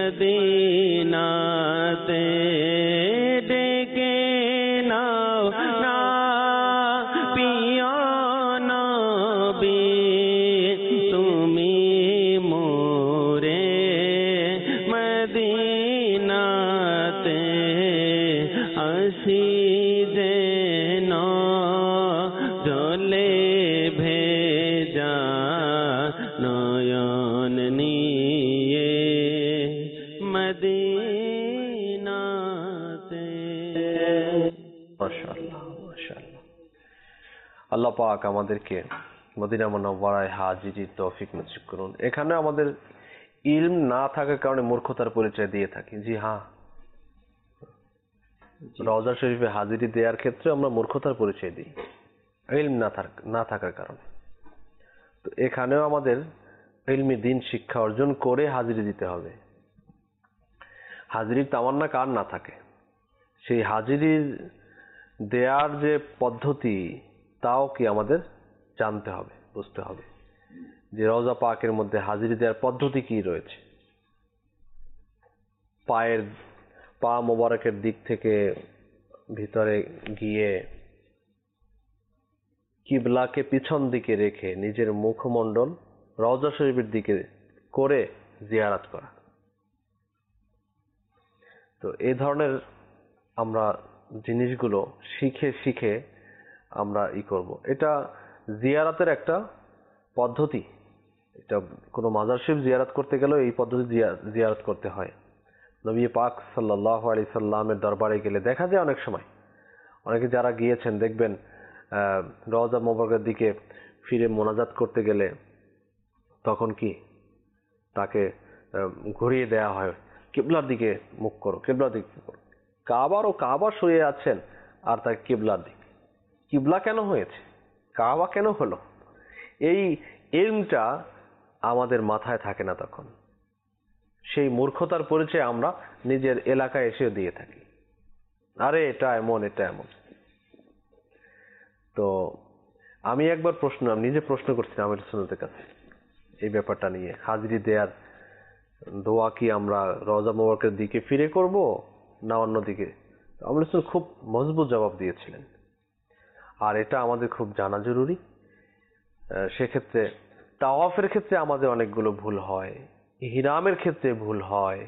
মদিনাতে ডেকে নাও না পিয়া নবী তুমি মোরে মদিনাতে আসি যেন জলে ভেজা নয়ন নিয়ে মদিনাতে। মাশাআল্লাহ মাশাআল্লাহ। আল্লাহ পাক আমাদেরকে মদিনা মুনাওয়ারায় হাজিরির তৌফিক নসিব করুন। এখানে আমাদের ইলম না থাকার কারণে মূর্খতার পরিচয় দিয়ে থাকি। জি হ্যাঁ, রওজা শরীফে হাজিরি দেওয়ার ক্ষেত্রে আমরা মূর্খতার পরিচয় দিই ইলম না থাক না থাকার কারণে। তো এখানেও আমাদের ইলমি দিন শিক্ষা অর্জন করে হাজিরি দিতে হবে। হাজিরির তামান্না কার না থাকে, সেই হাজিরির দেয়ার যে পদ্ধতি তাও কি আমাদের জানতে হবে, বুঝতে হবে যে রওজা পাকের মধ্যে হাজিরি দেওয়ার পদ্ধতি কি রয়েছে। পায়ের পা মোবারকের দিক থেকে ভিতরে গিয়ে কিবলাকে পিছন দিকে রেখে নিজের মুখমণ্ডল রওজা শরীফের দিকে করে জিয়ারত করা। তো এই ধরনের আমরা জিনিসগুলো শিখে শিখে আমরা ই করব। এটা জিয়ারতের একটা পদ্ধতি। এটা কোনো মাজার শরীফ জিয়ারত করতে গেলেও এই পদ্ধতি জিয়ারত করতে হয়। নবী পাক সাল্লাল্লাহু আলাইহি সাল্লামের দরবারে গেলে দেখা যায় অনেক সময় অনেকে যারা গিয়েছেন দেখবেন রওজা মোবারকের দিকে ফিরে মোনাজাত করতে গেলে তখন কি তাকে ঘুরিয়ে দেওয়া হয়, কিবলার দিকে মুখ করো, কিবলার দিকে করো। কাবার ও কাবা শুয়ে আছেন আর তাকে কিবলার দিকে। কিবলা কেন হয়েছে, কাবা কেন হলো, এই ইলমটা আমাদের মাথায় থাকে না। তখন সেই মূর্খতার পরিচয় আমরা নিজের এলাকায় এসে দিয়ে থাকি, আরে এটা এমন এটা এমন। তো আমি একবার প্রশ্ন আমি নিজে প্রশ্ন করছিলাম আমার সুন্নতের কাছে এই ব্যাপারটা নিয়ে, হাজিরি দেয়ার দোয়া কি আমরা রওজা মোবারকের দিকে ফিরে করব না অন্য দিকে? আমার খুব মজবুত জবাব দিয়েছিলেন, আর এটা আমাদের খুব জানা জরুরি। সেক্ষেত্রে তাওয়াফের ক্ষেত্রে আমাদের অনেকগুলো ভুল হয়, ইহরামের ক্ষেত্রে ভুল হয়,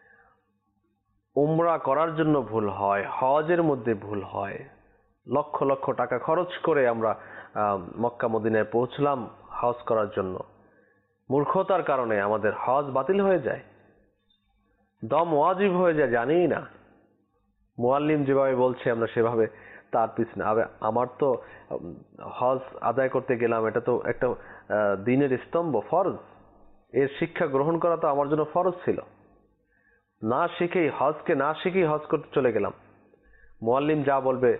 উমরা করার জন্য ভুল হয়, হজের মধ্যে ভুল হয়। লক্ষ লক্ষ টাকা খরচ করে আমরা মক্কা মদিনায় পৌঁছলাম হজ করার জন্য, মূর্খতার কারণে আমাদের হজ বাতিল হয়ে যায়, দম ওয়াজিব হয়ে যায়, জানি না। মুআল্লিম যেভাবে বলছে আমরা সেভাবে তার পিছনে। আমার তো হজ আদায় করতে গেলাম, এটা তো একটা দিনের স্তম্ভ, ফরজ। এর শিক্ষা গ্রহণ করা তো আমার জন্য ফরজ ছিল। না শিখেই হজকে না শিখেই হজ করতে চলে গেলাম, মুআল্লিম যা বলবে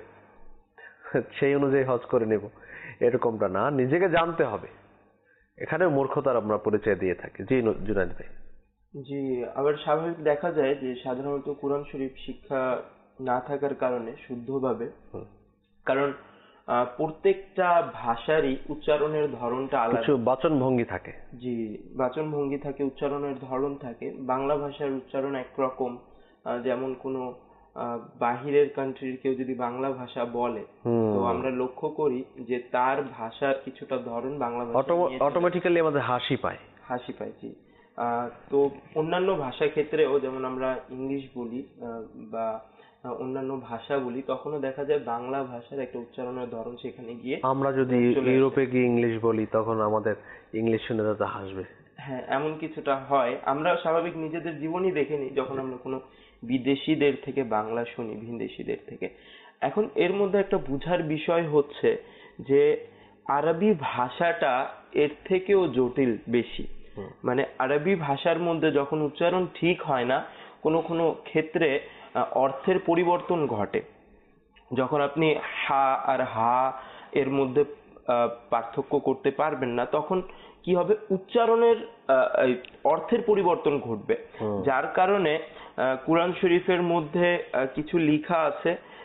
সেই অনুযায়ী হজ করে নেব, এরকমটা না। নিজেকে জানতে হবে। এখানে মূর্খতার আমরা পরিচয় দিয়ে থাকি। জি জুনায়েদ ভাই। জি, আবার স্বাভাবিক দেখা যায় যে সাধারণত কোরআন শরীফ শিক্ষা না থাকার কারণে শুদ্ধভাবে, কারণ প্রত্যেকটা ভাষারই উচ্চারণের ধরনটা আলাদা, কিছু বাচন ভঙ্গি থাকে। জি, বাচন ভঙ্গি থাকে, উচ্চারণের ধরন থাকে। বাংলা ভাষার উচ্চারণ একরকম, যেমন কোনো বাহিরের কান্ট্রির কেউ যদি বাংলা ভাষা বলে তো আমরা লক্ষ্য করি যে তার ভাষার কিছুটা ধরন বাংলা ভাষা অটোমেটিক্যালি আমাদের হাসি পায় হাসি পায় জি। তো অন্যান্য ভাষা ক্ষেত্রেও যেমন আমরা ইংলিশ বলি বা অন্যান্য ভাষা বলি, তখনও দেখা যায় বাংলা ভাষার একটা উচ্চারণের ধরন সেখানে গিয়ে, আমরা যদি ইউরোপে গিয়ে ইংলিশ বলি তখন আমাদের ইংলিশ শুনে তারা হাসবে। হ্যাঁ, এমন কিছুটা হয়। আমরা স্বাভাবিক নিজেদের জীবনই দেখে নিই, যখন আমরা কোনো বিদেশিদের থেকে বাংলা শুনি, ভিনদেশিদের থেকে। এখন এর মধ্যে একটা বুঝার বিষয় হচ্ছে যে আরবি ভাষাটা এর থেকেও জটিল বেশি। মানে আরবি ভাষার মধ্যে যখন উচ্চারণ ঠিক হয় না, কোনো কোনো ক্ষেত্রে অর্থের পরিবর্তন ঘটে। যখন আপনি হা আর হা এর মধ্যে পার্থক্য করতে পারবেন না, তখন কি হবে, উচ্চারণের অর্থের পরিবর্তন ঘটবে। যার কারণে কোরআন শরীফের মধ্যে কিছু লেখা আছে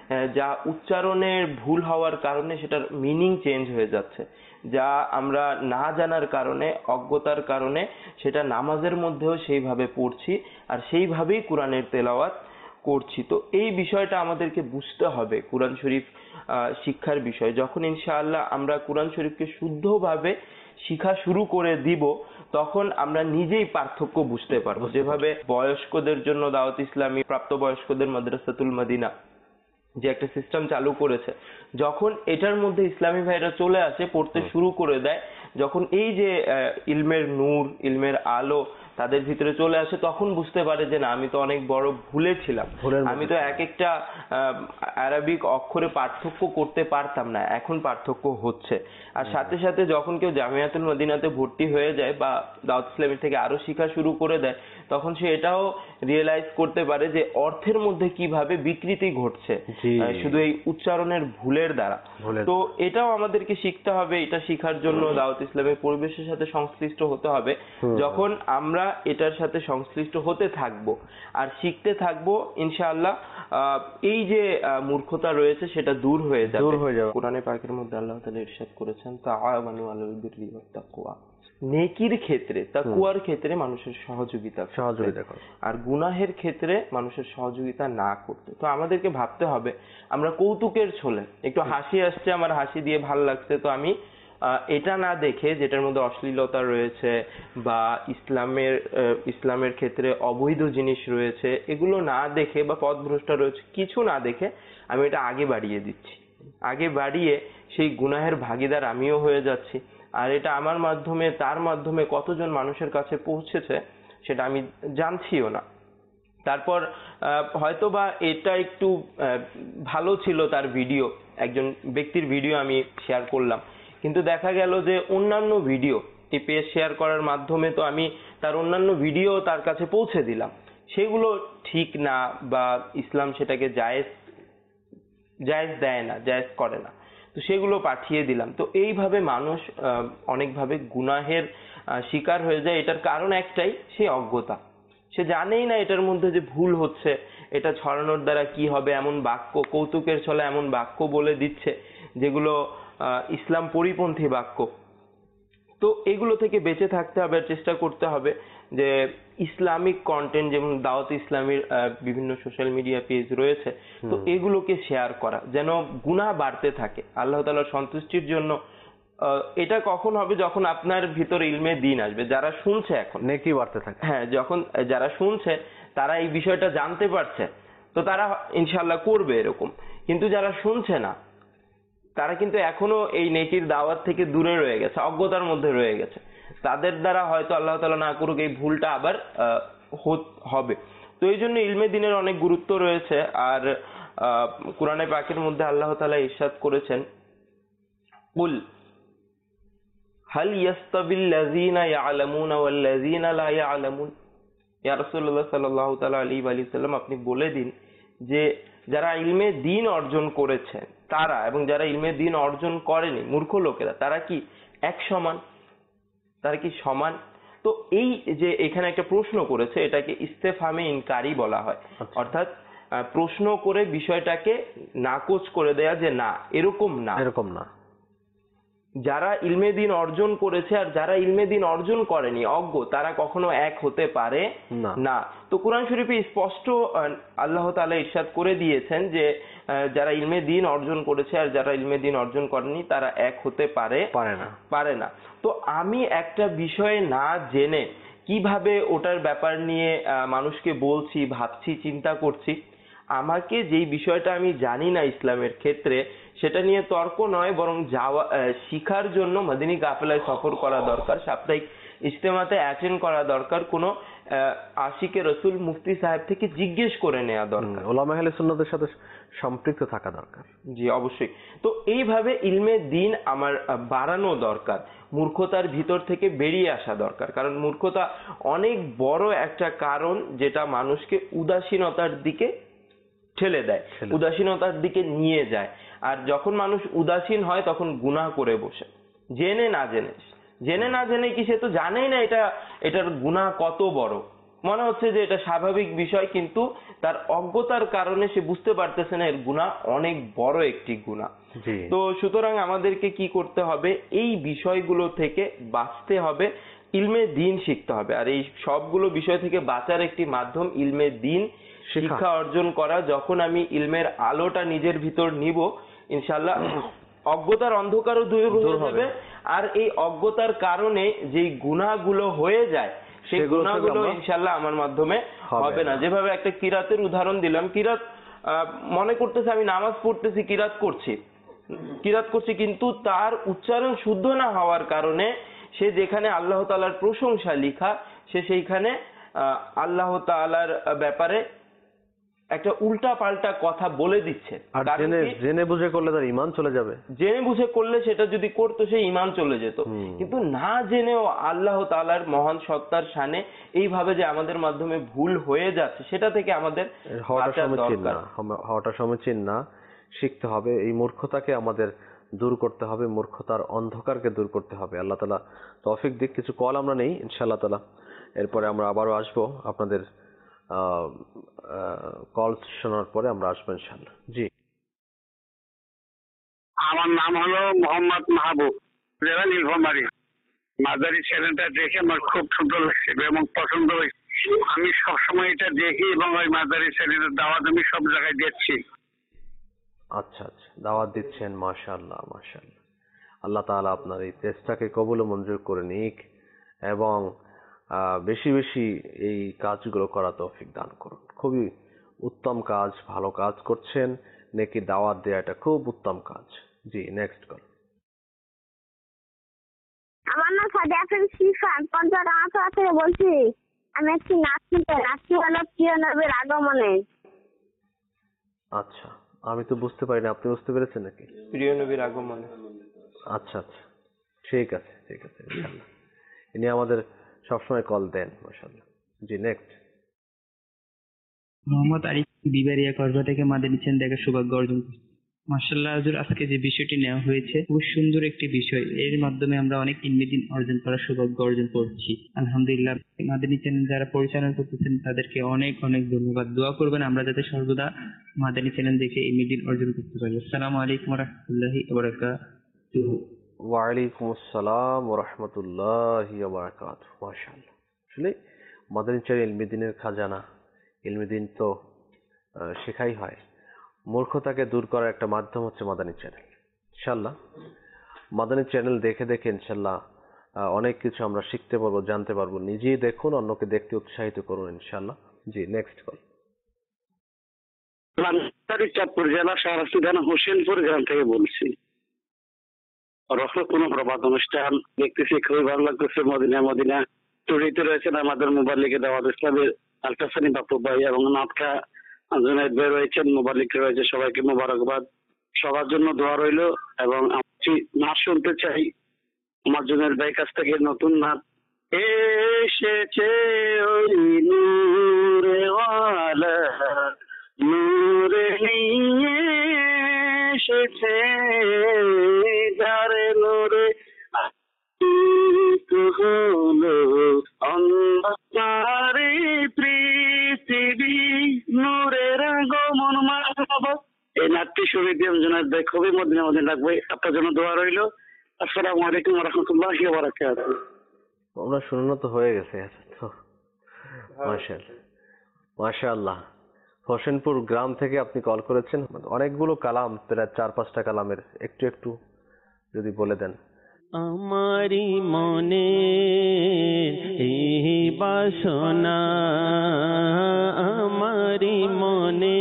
যা উচ্চারণের ভুল হওয়ার কারণে সেটার মিনিং চেঞ্জ হয়ে যাচ্ছে, যা আমরা না জানার কারণে, অজ্ঞতার কারণে সেটা নামাজের মধ্যেও সেইভাবে পড়ছি আর সেইভাবেই কোরআনের তেলাওয়াত করছি। তো এই বিষয়টা আমাদেরকে বুঝতে হবে। কোরআন শরীফ শিক্ষার বিষয় যখন ইনশাআল্লাহ আমরা কোরআন শরীফকে শুদ্ধভাবে শিখা শুরু করে দিব, তখন আমরা নিজেই পার্থক্য বুঝতে পারবো। যেভাবে বয়স্কদের জন্য দাওয়াত ইসলামী, প্রাপ্তবয়স্কদের মাদ্রাসাতুল মদিনা যে একটা সিস্টেম চালু করেছে, যখন এটার মধ্যে ইসলামী ভাইরা চলে আসে, পড়তে শুরু করে দেয়, যখন এই যে ইলমের নূর, ইলমের আলো তাদের ভিতরে চলে আসে, তখন বুঝতে পারে যে না, আমি তো অনেক বড় ভুলে ছিলাম, আমি তো এক একটা আরবিক অক্ষরে পার্থক্য করতে পারতাম না, এখন পার্থক্য হচ্ছে। আর সাথে সাথে যখন কেউ জামিয়াতুল মদিনাতে ভর্তি হয়ে যায় বা দাওয়াত ইসলামী থেকে আরো শিখা শুরু করে দেয়, তখন সে এটাও রিয়েলাইজ করতে পারে যে অর্থের মধ্যে কিভাবে বিকৃতি ঘটছে শুধু এই উচ্চারণের ভুলের দ্বারা। তো এটাও আমাদেরকে শিখতে হবে। এটা শিখার জন্য দাওয়াত ইসলামের পরিবেশের সাথে সংশ্লিষ্ট হতে হবে। যখন আমরা এটার সাথে সংশ্লিষ্ট হতে থাকবো আর শিখতে থাকবো, ইনশাআল্লাহ এই যে মূর্খতা রয়েছে সেটা দূর হয়ে যাবে, দূর হয়ে যাবে। কোরআনে পাকের মধ্যে আল্লাহ তাআলা ইরশাদ করেছেন, তাআওয়ানু আলাল বিররি ওয়াত তাকওয়া। নেকির ক্ষেত্রে, তাকওয়ার ক্ষেত্রে মানুষের সহযোগিতা সহযোগিতা করে, আর গুনাহের ক্ষেত্রে মানুষের সহযোগিতা না করতে। তো আমাদেরকে ভাবতে হবে, আমরা কৌতুকের ছলে একটু হাসি আসছে, আমার হাসি দিয়ে ভাল লাগছে, তো আমি এটা না দেখে যেটার মধ্যে অশ্লীলতা রয়েছে বা ইসলামের ইসলামের ক্ষেত্রে অবৈধ জিনিস রয়েছে, এগুলো না দেখে বা পথভ্রষ্ট রয়েছে কিছু না দেখে আমি এটা আগে বাড়িয়ে দিচ্ছি। আগে বাড়িয়ে সেই গুনাহের ভাগীদার আমিও হয়ে যাচ্ছি, আর এটা আমার মাধ্যমে, তার মাধ্যমে কতজন মানুষের কাছে পৌঁছেছে সেটা আমি জানছিও না। তারপর হয়তো বা এটা একটু ভালো ছিল তার ভিডিও, একজন ব্যক্তির ভিডিও আমি শেয়ার করলাম, কিন্তু দেখা গেল যে অন্যান্য ভিডিও এই পেজ শেয়ার করার মাধ্যমে তো আমি তার অন্যান্য ভিডিও তার কাছে পৌঁছে দিলাম, সেগুলো ঠিক না বা ইসলাম সেটাকে জায়েজ জায়েজ দেয় না, জায়েজ করে না, তো সেগুলো পাঠিয়ে দিলাম। তো এইভাবে মানুষ অনেকভাবে গুনাহের শিকার হয়ে যায়। এটার কারণ একটাই, সেই অজ্ঞতা। সে জানেই না এটার মধ্যে যে ভুল হচ্ছে, এটা ছড়ানোর দ্বারা কি হবে, এমন বাক্য, কৌতুকের ছলে এমন বাক্য বলে দিচ্ছে যেগুলো ইসলাম পরিপন্থী বাক্য। তো এগুলো থেকে বেঁচে থাকতে হবে, চেষ্টা করতে হবে যে ইসলামিক কন্টেন্ট, যেমন দাওয়াত ইসলামীর বিভিন্ন সোশ্যাল মিডিয়া পেজ রয়েছে, তো এগুলোকে শেয়ার করা, যেন গুনাহ বাড়তে থাকে আল্লাহ তাআলার সন্তুষ্টির জন্য। এটা কখন হবে? যখন আপনার ভিতরে ইলমে দ্বীন আসবে, যারা শুনছে এখন নেকি বাড়তে থাকে। হ্যাঁ, যখন যারা শুনছে তারা এই বিষয়টা জানতে পারছে, তো তারা ইনশাআল্লাহ করবে এরকম। কিন্তু যারা শুনছে না, তারা কিন্তু এখনো এই নেকির দাওয়াত থেকে দূরে রয়ে গেছে, অজ্ঞতার মধ্যে রয়ে গেছে। তাদের দ্বারা হয়তো আল্লাহ তাআলা না করুক এই ভুলটা আবার হবে। তো এই জন্য ইলমে দ্বীনের অনেক গুরুত্ব রয়েছে। আর কোরআনে পাকের মধ্যে আল্লাহ তাআলা ইরশাদ করেছেন, কুল হাল ইয়াস্তাবিল্লাযীনা ইয়ালামুনা ওয়াল্লাযীনা লা ইয়ালামুন। ইয়া রাসূলুল্লাহ সাল্লাল্লাহু তাআলা আলাইহি ওয়া সাল্লাম, আপনি বলে দিন যে যারা ইলমে দ্বীন অর্জন করেছে তারা এবং যারা ইলমে দ্বীন অর্জন করেনি, মূর্খ লোকেরা, তারা কি এক সমান? তারা কি সমান? তো এই যে এখানে একটা প্রশ্ন করেছে, এটাকে ইস্তেফহামে ইনকারি বলা হয়। অর্থাৎ প্রশ্ন করে বিষয়টাকে নাকচ করে দেয়া যে না, এরকম না, এরকম না। যারা ইলমে দ্বীন অর্জন করেছে আর যারা ইলমে দ্বীন অর্জন করেনি, অজ্ঞ, তারা কখনো এক হতে পারে না। তো কোরআন শরীফে স্পষ্ট আল্লাহ তাআলা ইরশাদ করে দিয়েছেন যে যারা ইলমে দ্বীন অর্জন করেছে আর যারা ইলমে দ্বীন অর্জন করেনি তারা এক হতে পারে পারে না পারে না তো আমি একটা বিষয়ে না জেনে কিভাবে ওটার ব্যাপার নিয়ে মানুষকে বলছি, ভাবছি, চিন্তা করছি? আমাকে যেই বিষয়টা আমি জানি না ইসলামের ক্ষেত্রে, সেটা নিয়ে তর্ক নয়, বরং যাওয়া শিখার জন্য মদিনী কাফেলায় সফর করা দরকার, সাপ্তাহিক ইজতেমাতে অ্যাটেন্ড করা দরকার, কোনো আশিকে রসুল মুফতি সাহেব থেকে জিজ্ঞেস করে নেওয়া দরকার, উলামা আহলে সুন্নাতের সাথে সম্পৃক্ত থাকা দরকার। জি অবশ্যই। তো এইভাবে ইলমে দ্বীন আমার বাড়ানো দরকার, মূর্খতার ভিতর থেকে বেরিয়ে আসা দরকার। কারণ মূর্খতা অনেক বড় একটা কারণ যেটা মানুষকে উদাসীনতার দিকে ঠেলে দেয়, উদাসীনতার দিকে নিয়ে যায়। আর যখন মানুষ উদাসীন হয় তখন গুনাহ করে বসে, জেনে না জেনে। জেনে না জেনে কি, সে তো জানেই না এটা এটার গুনাহ কত বড়, মনে হচ্ছে যে এটা স্বাভাবিক বিষয়, কিন্তু তার অজ্ঞতার কারণে সে বুঝতে পারতেছে না এর গুনাহ অনেক বড় একটি গুনাহ। তো সুতরাং আমাদেরকে কি করতে হবে, এই বিষয়গুলো থেকে বাঁচতে হবে, ইলমে দ্বীন শিখতে হবে। আর এই সবগুলো বিষয় থেকে বাঁচার একটি মাধ্যম ইলমে দ্বীন শিক্ষা অর্জন করা। যখন আমি ইলমের আলোটা নিজের ভিতর নিব, ইনশাআল্লাহ অজ্ঞতার অন্ধকারও দূর হয়ে যাবে। আর এই অজ্ঞতার কারণে যেই গুনাহগুলো হয়ে যায় সেই গুনাহগুলো ইনশাআল্লাহ আমার মাধ্যমে হবে না। যেভাবে একটা কিরাতের উদাহরণ দিলাম, কিরাত মনে করতেছে আমি নামাজ পড়তেছি, কিরাত করছি কিরাত করছি কিন্তু তার উচ্চারণ শুদ্ধ না হওয়ার কারণে সে যেখানে আল্লাহ তাআলার প্রশংসা লেখা, সে সেইখানে আল্লাহ তাআলার ব্যাপারে একটা উল্টা পাল্টা কথা বলে দিচ্ছে। আর জেনে জেনে বুঝে করলে তার ঈমান চলে যাবে। জেনে বুঝে করলে সেটা যদি করতো সে ঈমান চলে যেত, কিন্তু না জেনেও আল্লাহ তাআলার মহান সত্তার শানে এইভাবে যে আমাদের মাধ্যমে ভুল হয়ে যাচ্ছে, সেটা থেকে আমাদের হওয়াটা সমীচীন না, হওয়াটা সমীচীন না। শিখতে হবে, এই মূর্খতাকে আমাদের দূর করতে হবে, মূর্খতার অন্ধকারকে দূর করতে হবে। আল্লাহ তাআলা তৌফিক দিক। কিছু কল আমরা নেই ইনশাআল্লাহ তাআলা, এরপরে আমরা আবারও আসবো আপনাদের কল শোনার পরে আমরা আসবো ইনশাআল্লাহ। জি, আমার নাম হলো মোহাম্মদ মাহবুব, জেলা নীলফামারী। মাদারি চ্যানেলটা দেখে আমার খুব সুন্দর লাগছে এবং পছন্দ হয়েছে। আমি সবসময় এটা দেখি এবং ওই মাদারি চ্যানেলের দাওয়াত আমি সব জায়গায় দিচ্ছি। আচ্ছা আচ্ছা, দাওয়াত দিচ্ছেন, মাশাআল্লাহ মাশাআল্লাহ। আল্লাহ তাআলা আপনার এই চেষ্টাকে কবুল ও মঞ্জুর করে নিক এবং বেশি বেশি এই কাজগুলো করা তৌফিক দান করুন। খুবই উত্তম কাজ, ভালো কাজ করছেন, নেকি দাওয়াত দেয়া এটা খুব উত্তম কাজ। জি, নেক্সট কল। আমার নাম সাদিয়া আফরিন শিফান, পঞ্চগড় থেকে বলছি। আমি একটি নাচ শুনতে, নাচটি হলো প্রিয় নবীর আগমনে। আচ্ছা, আমি তো বুঝতে পারিনি, আপনি বুঝতে পেরেছেন নাকি? প্রিয় নবীর আগমনে। আচ্ছা আচ্ছা, ঠিক আছে ঠিক আছে ইনশাআল্লাহ। ইনি আমাদের সবসময় কল দেন, মাশাআল্লাহ। জি, নেক্সট। মোহাম্মদ আরিফ বিবারিয়া করবা থেকে মাদানী চ্যানেল দেখার সৌভাগ্য অর্জন করছি। মাশাআল্লাহ হুজুর, আজকে যে বিষয়টি নেওয়া হয়েছে খুব সুন্দর একটি বিষয়, এর মাধ্যমে আমরা অনেক ইলমি দ্বীন অর্জন করার সৌভাগ্য অর্জন করছি। আলহামদুলিল্লাহ, মাদানী চ্যানেল যারা পরিচালনা করতেছেন তাদেরকে অনেক অনেক ধন্যবাদ। দোয়া করবেন আমরা যাতে সর্বদা মাদানী চ্যানেল দেখে ইলমি দ্বীন অর্জন করতে পারি। আসসালামু আলাইকুম ওয়া রাহমাতুল্লাহি ওয়া বারাকাতুহু। ওয়া আলাইকুম আসসালাম ওয়া রাহমাতুল্লাহি ওয়া বারাকাতুহু। মাশাআল্লাহ, আসলে মাদানী চ্যানেল ইলমি দ্বীনের খাজানা। ইলমি দ্বীন তো শেখাই হয়, মূর্খতাকে দূর করার একটা মাধ্যম হচ্ছে মাদানী চ্যানেল। ইনশাআল্লাহ মাদানী চ্যানেল দেখে দেখে ইনশাআল্লাহ অনেক কিছু আমরা শিখতে পারবো, জানতে পারবো। নিজেই দেখুন, অন্যকে দেখতে উৎসাহিত করুন ইনশাআল্লাহ। জি, নেক্সট কল। চাঁদপুর জেলা শাহরাস্তি থানা হোসেনপুর গ্রাম থেকে বলছি। রহমতুল্লাহ প্রভাত অনুষ্ঠান দেখতেছি, খুবই ভালো লাগতেছে। মদিনা মদিনা জড়িত রয়েছেন আমাদের মোবাল্লিকে দাওয়াত ইসলামের আলতাফানি বাপু ভাই এবং নাটকা জুনাইদ ভাই রয়েছেন, মোবাল্লিক রয়েছে। সবাইকে মোবারকবাদ, সবার জন্য দোয়া রইল। এবং আমি নাচ শুনতে চাই আমার জুনাইদ ভাই কাছ থেকে নতুন নাচ। এসেছে ওই নূরে ওয়ালা, নূরে নিয়ে এসেছে, যারে নূরে হলো অন্ধকারে পৃথিবী, নূরের আগমন মারহাবা। এই নাটটি শুনে দিলাম জুনাইদ ভাই, খুবই মদিনা মদিনা লাগবে। আপনার জন্য দোয়া রইল। আসসালামু আলাইকুম ওয়া রাহমাতুল্লাহি ওয়া বারাকাতুহু। আমরা শোনানো তো হয়ে গেছে তো। মাশাআল্লাহ মাশাআল্লাহ। হোসেনপুর গ্রাম থেকে আপনি কল করেছেন। অনেকগুলো কালাম, প্রায় চার পাঁচটা কালামের একটু একটু যদি বলে দেন। আমারি মনে এই বাসনা, আমারি মনে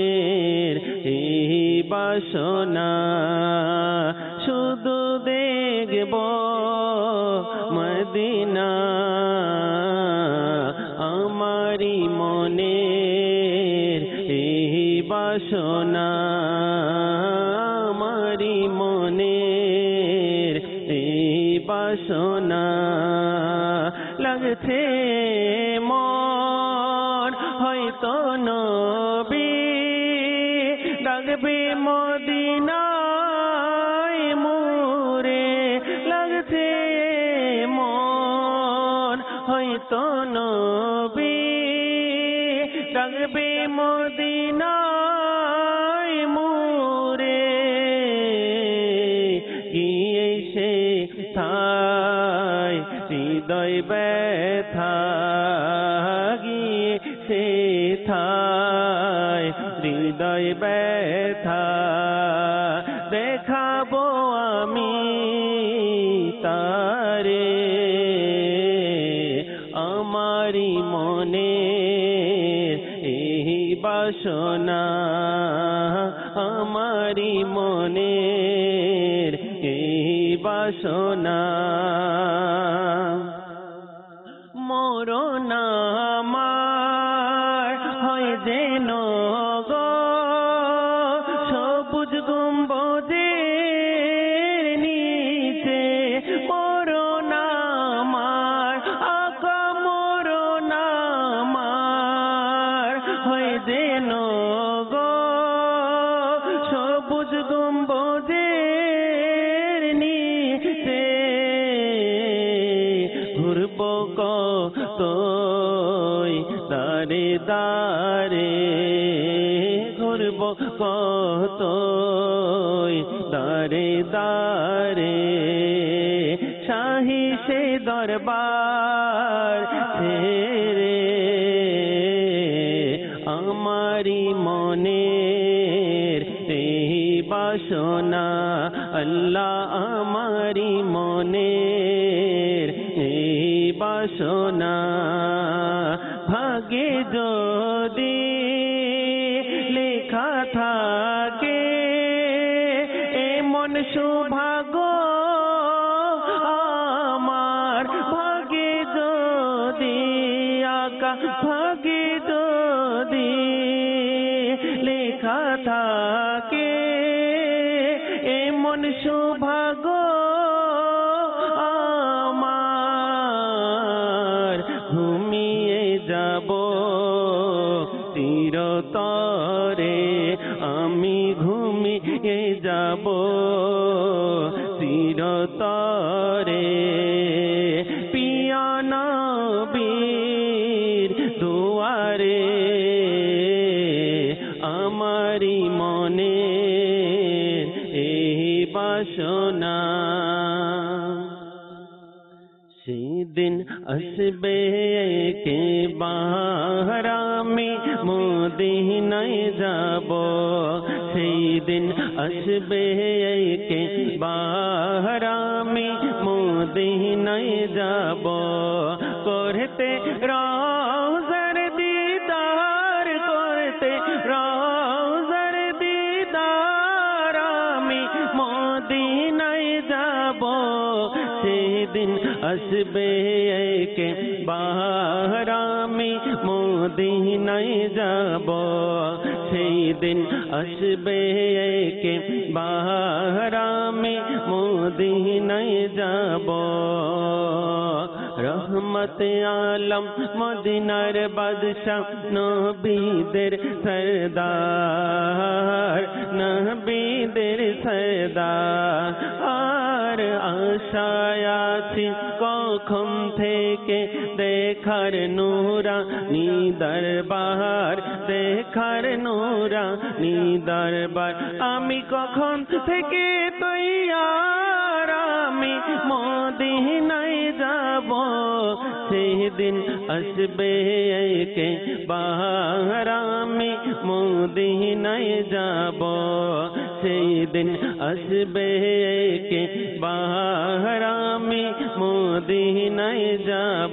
এই বাসনা, শুধু দেখব মদিনা। আমারি মনে এই বাসনা, আমারি মনে বাসনা, লাগছে মন হয়তো নবী ডাকবে মদিনায় মোরে, লাগছে মন হয়তো নবী যাবে মদিনায় মোরে গিয়ে সে থায় হৃদয় ব্যথা গিয়ে সে থায় হৃদয় ব্যথা দেখাবো আমি তারে আমারি মনে এই বাসনা আমারি মনের এই বাসনা মরণ আমার হয় যেন গো সবুজ গম্বুজের নিচে মরণ আমার আকা মরণ আমার হয় যেন গো সবুজ গম্বুজের নিচে ঘুরব কতই দারে দারে ঘুরব কতই দারে দারে শাহী সে দরবার ছেড়ে আমারি মনের এই বাসনা আল্লাহ আমারি মনের এই বাসনা ভাগে যদি লেখা থাকে এমন সৌভাগ্য আমার ভাগে যদি আকা ভাগে যদি লেখা থাকে এমন সৌভাগ্য আমার ঘুমিয়ে যাব চিরতরে আমি ঘুমিয়ে যাব চিরতরে পিয়া নবীর দুয়ারে আমারি মনে এই বাসনা সেদিন আসবে কে বার আমি মদিনায় যাব সেই দিন আসবে কে বার আমি মদিনায় যাব করতে রওজার দিদার করতে রওজার দিদার আমি মদিনায় যাব সেদিন আসবে কে বার আমি মদিনায় যাব সেই দিন আসবে কে বার আমি মদিনায় যাব রহমত আলম মদিনার বাদশাহ নবীদের সরদার নবীদের সরদার আর আশায় আছি কখন থেকে দেখার নূরানী দরবার দেখার নূরানী দরবার আমি কখন থেকে তৈয়ার আমি মদিনায় যাব সেদিন আসবে কে বার আমি মদিনায় যাব সেদিন আসবে কে বার আমি মদিনায় যাব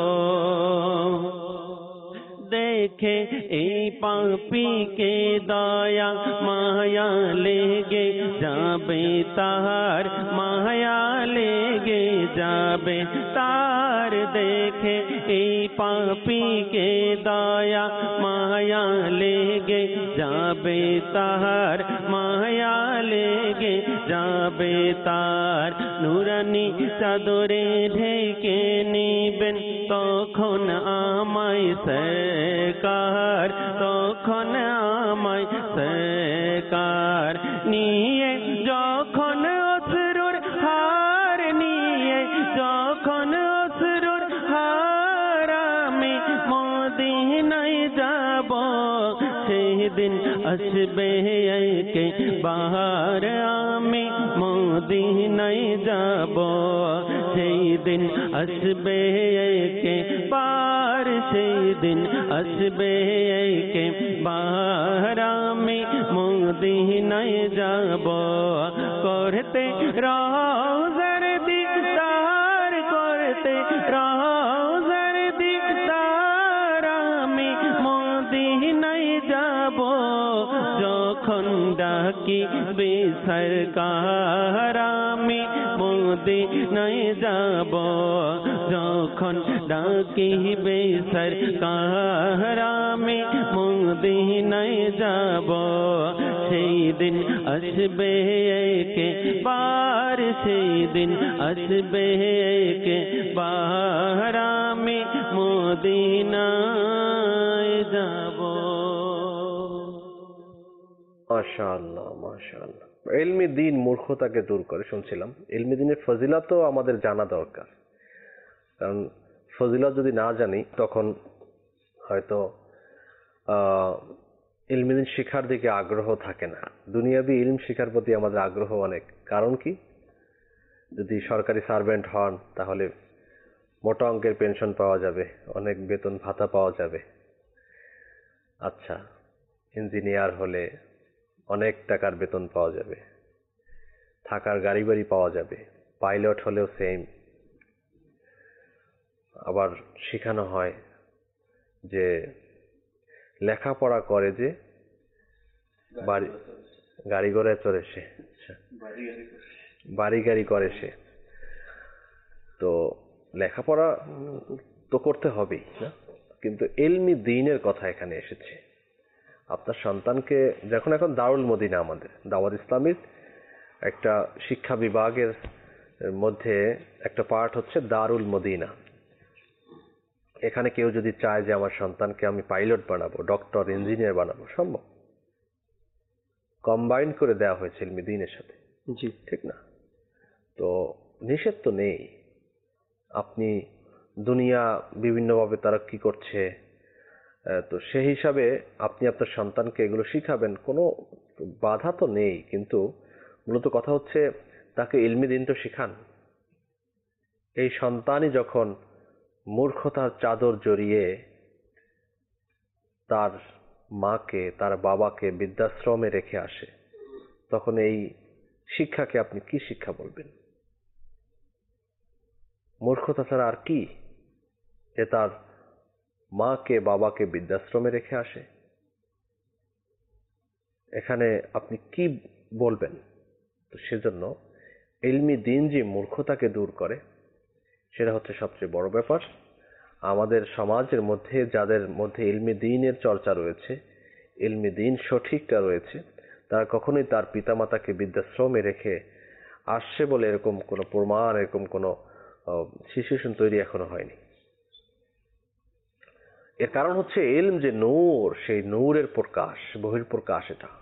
দেখে এই পাপীকে দয়া মায়া লেগে যাবে তার মায়া লেগে যাবে তার দেখে এই পাপীকে দয়া মায়া লেগে যাবে তার মায়া লেগে যাবে তার নুরানি চাদরে ঢেকে নিবেন তখন আমায় সরকার তখন আমায় সরকার নিয়ে যখন অসুরুর হার নিয়ে যখন অসুরুর হার আমি মদিনায় যাব দিন আসবে একেবার আমি মদিনায় যাব, সেই দিন আসবে একেবার, সেই দিন আসবে একেবার আমি মদিনায় যাব, করতে রওজার দিদার, করতে রওজার দিদার আমি মদিনায় যাব, যখন ডাকিবে সরকার আমি মদিনায় যাব, যখন ডাকিবে সরকার আমি মদিনায় যাব, সেই দিন আসবে একেবার, সেই দিন আসবে একেবার আমি মদিনায় যাব। মাশাআল্লাহ মাশাআল্লাহ। ইলমে দ্বীন মূর্খতাকে দূর করে, শুনছিলাম ইলমে দ্বীনের ফজিলতও আমাদের জানা দরকার, কারণ ফজিলত যদি না জানি তখন হয়তো আহ ইলমে দ্বীন শিখার দিকে আগ্রহ থাকে না। দুনিয়াবি ইলম শিখার প্রতি আমাদের আগ্রহ অনেক, কারণ কি, যদি সরকারি সার্ভেন্ট হন তাহলে মোটা অঙ্কের পেনশন পাওয়া যাবে, অনেক বেতন ভাতা পাওয়া যাবে। আচ্ছা, ইঞ্জিনিয়ার হলে অনেক টাকার বেতন পাওয়া যাবে, থাকার গাড়ি বাড়ি পাওয়া যাবে, পাইলট হলেও সেম। আবার শেখানো হয় যে লেখাপড়া করে যে বাড়ি গাড়ি ঘোড়ায় চড়ে সে, বাড়ি গাড়ি করে সে, তো লেখাপড়া তো করতে হবেই না, কিন্তু ইলমি দ্বীনের কথা এখানে এসেছে। আপনার সন্তানকে যখন, এখন দারুল মদিনা আমাদের দাওয়াত ইসলামীর একটা শিক্ষা বিভাগের মধ্যে একটা পার্ট হচ্ছে দারুল মদিনা। এখানে কেউ যদি চায় যে আমার সন্তানকে আমি পাইলট বানাবো, ডক্টর, ইঞ্জিনিয়ার বানাবো, সম্ভব। কম্বাইন করে দেওয়া হয়েছে ইলমি দ্বীনের সাথে, জি ঠিক না? তো নিষেধ তো নেই। আপনি দুনিয়া বিভিন্নভাবে তারা কি করছে, তো সেই হিসাবে আপনি আপনার সন্তানকে এগুলো শিখাবেন, কোনো বাধা তো নেই, কিন্তু মূলত কথা হচ্ছে তাকে ইলমি দ্বীন তো শিখান। এই সন্তানই যখন মূর্খতার চাদর জড়িয়ে তার মাকে, তার বাবাকে বৃদ্ধাশ্রমে রেখে আসে, তখন এই শিক্ষাকে আপনি কি শিক্ষা বলবেন? মূর্খতা ছাড়া আর কি, যে তার মাকে বাবাকে বৃদ্ধাশ্রমে রেখে আসে? এখানে আপনি কি বলবেন? তো সেজন্য ইলমি দ্বীন যে মূর্খতাকে দূর করে, সেটা হচ্ছে সবচেয়ে বড় ব্যাপার। আমাদের সমাজের মধ্যে যাদের মধ্যে ইলমি দ্বীনের চর্চা রয়েছে, ইলমি দ্বীন সঠিকটা রয়েছে, তারা কখনোই তার পিতামাতাকে বৃদ্ধাশ্রমে রেখে আসছে বলে এরকম কোনো প্রমাণ, এরকম কোনো সিচুয়েশন তৈরি এখনো হয়নি। এর কারণ হচ্ছে ইলম যে নূর, সেই নূরের প্রকাশ, বহির্প্রকাশ এটা।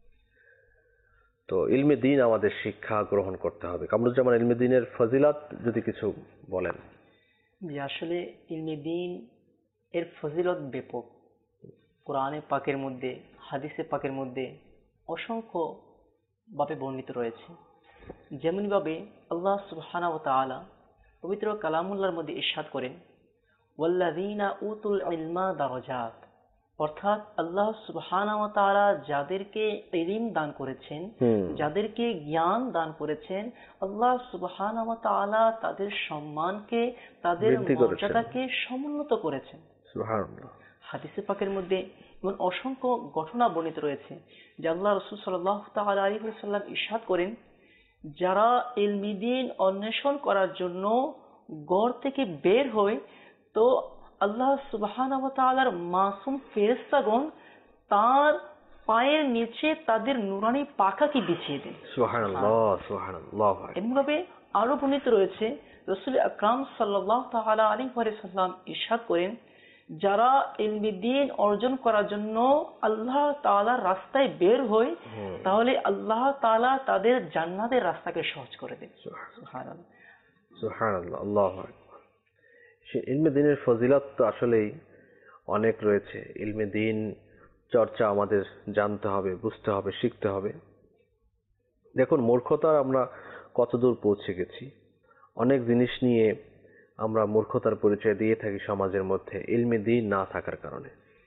তো ইলমে দ্বীন আমাদের শিক্ষা গ্রহণ করতে হবে। কামরুজ্জামান, ইলমে দ্বীনের ফজিলত যদি কিছু বলেন। যে আসলে ইলমে দ্বীন এর ফজিলত ব্যাপক। কোরআনে পাকের মধ্যে, হাদিসে পাকের মধ্যে অসংখ্য ভাবে বর্ণিত রয়েছে। যেমন ভাবে আল্লাহ সুবহানাহু ওয়া তাআলা পবিত্র কালামুল্লাহর মধ্যে ইরশাদ করেন, ওয়াল্লাযীনা উতুল ইলমা দারাজাত, অর্থাৎ আল্লাহ সুবহানাহু ওয়া তাআলা যাদেরকে ইলম দান করেছেন, যাদেরকে জ্ঞান দান করেছেন, আল্লাহ সুবহানাহু ওয়া তাআলা তাদের সম্মানকে, তাদের মর্যাদাকে সমুন্নত করেছেন। সুবহানাল্লাহ। হাদিসে পাকের মধ্যে এমন অসংখ্য ঘটনা বর্ণিত রয়েছে যে আল্লাহ রাসূল সাল্লাল্লাহু তাআলা আলাইহি ওয়াসাল্লাম ইরশাদ করেন, যারা ইলমি দ্বীন অন্বেষণ করার জন্য ঘর থেকে বের হয়, তো আল্লাহ সুবহানাহু ওয়া তাআলার মাসুম ফেরেশতাগণ তার পায়ের নিচে তাদের নুরানি পাখাকে বিছিয়ে দেন। সুবহানাল্লাহ সুবহানাল্লাহ। এমনভাবে আরো বর্ণিত রয়েছে, রাসূল আকরাম সাল্লাল্লাহু তাআলা আলাইহি ওয়াসাল্লাম ইরশাদ করেন, যারা ইলমি দ্বীন অর্জন করার জন্য আল্লাহ তাআলার রাস্তায় বের হয়, তাহলে আল্লাহ তাআলা তাদের জান্নাতের রাস্তাকে সহজ করে দেন। সুবহানাল্লাহ সুবহানাল্লাহ, আল্লাহু আকবার। ইলমে দ্বীনের ফজিলত তো আসলেই অনেক রয়েছে। ইলমে দ্বীন চর্চা আমাদের জানতে হবে, বুঝতে হবে, শিখতে হবে। দেখুন, মূর্খতার আমরা কতদূর পৌঁছে গেছি। অনেক জিনিস নিয়ে আমরা মূর্খতার পরিচয় দিয়ে থাকি সমাজের মধ্যে, ইলমে দ্বীন না থাকার কারণে।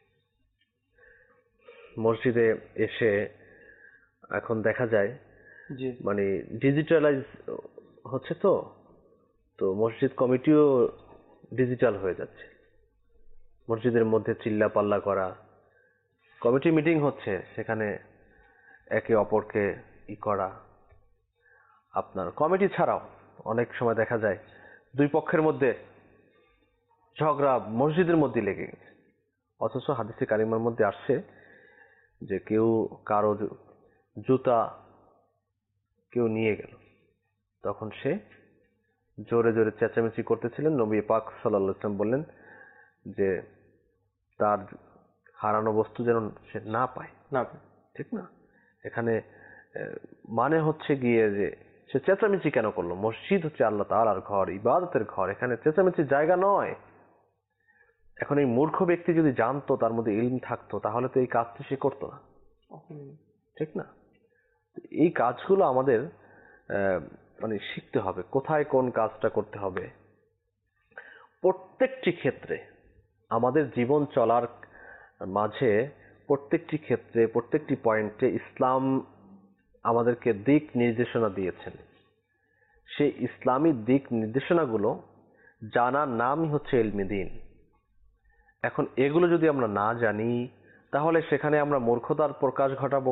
মসজিদে এসে এখন দেখা যায় মানে ডিজিটালাইজ হচ্ছে, তো তো মসজিদ কমিটিও ডিজিটাল হয়ে যাচ্ছে। মসজিদের মধ্যে চিল্লা পাল্লা করা, কমিটি মিটিং হচ্ছে, সেখানে একে অপরকে ই করা। আপনার কমিটি ছাড়াও অনেক সময় দেখা যায় দুই পক্ষের মধ্যে ঝগড়া মসজিদের মধ্যে লেগে গেছে, অথচ হাদিসে কারিমার মধ্যে আসছে যে কেউ কারো জুতা কেউ নিয়ে গেল, তখন সে জোরে জোরে চেঁচামেচি করতেছিলেন। নবী পাক সাল্লাল্লাহু আলাইহি ওয়াসাল্লাম বললেন যে তার হারানো বস্তু যেন সে না পায়, না পায়, ঠিক না? এখানে মানে হচ্ছে গিয়ে যে সে চেঁচামেচি কেন করলো? মসজিদ হচ্ছে আল্লাহ তাআলার ঘর, ইবাদতের ঘর, এখানে চেঁচামেচির জায়গা নয়। এখন এই মূর্খ ব্যক্তি যদি জানতো, তার মধ্যে ইলম থাকতো, তাহলে তো এই কাজটি সে করতো না, ঠিক না? এই কাজগুলো আমাদের মানে শিখতে হবে, কোথায় কোন কাজটা করতে হবে। প্রত্যেকটি ক্ষেত্রে আমাদের জীবন চলার মাঝে প্রত্যেকটি ক্ষেত্রে প্রত্যেকটি পয়েন্টে ইসলাম আমাদেরকে দিক নির্দেশনা দিয়েছেন। সেই ইসলামী দিক নির্দেশনাগুলো জানার নামই হচ্ছে ইলমে দ্বীন। এখন এগুলো যদি আমরা না জানি, তাহলে সেখানে আমরা মূর্খতার প্রকাশ ঘটাবো,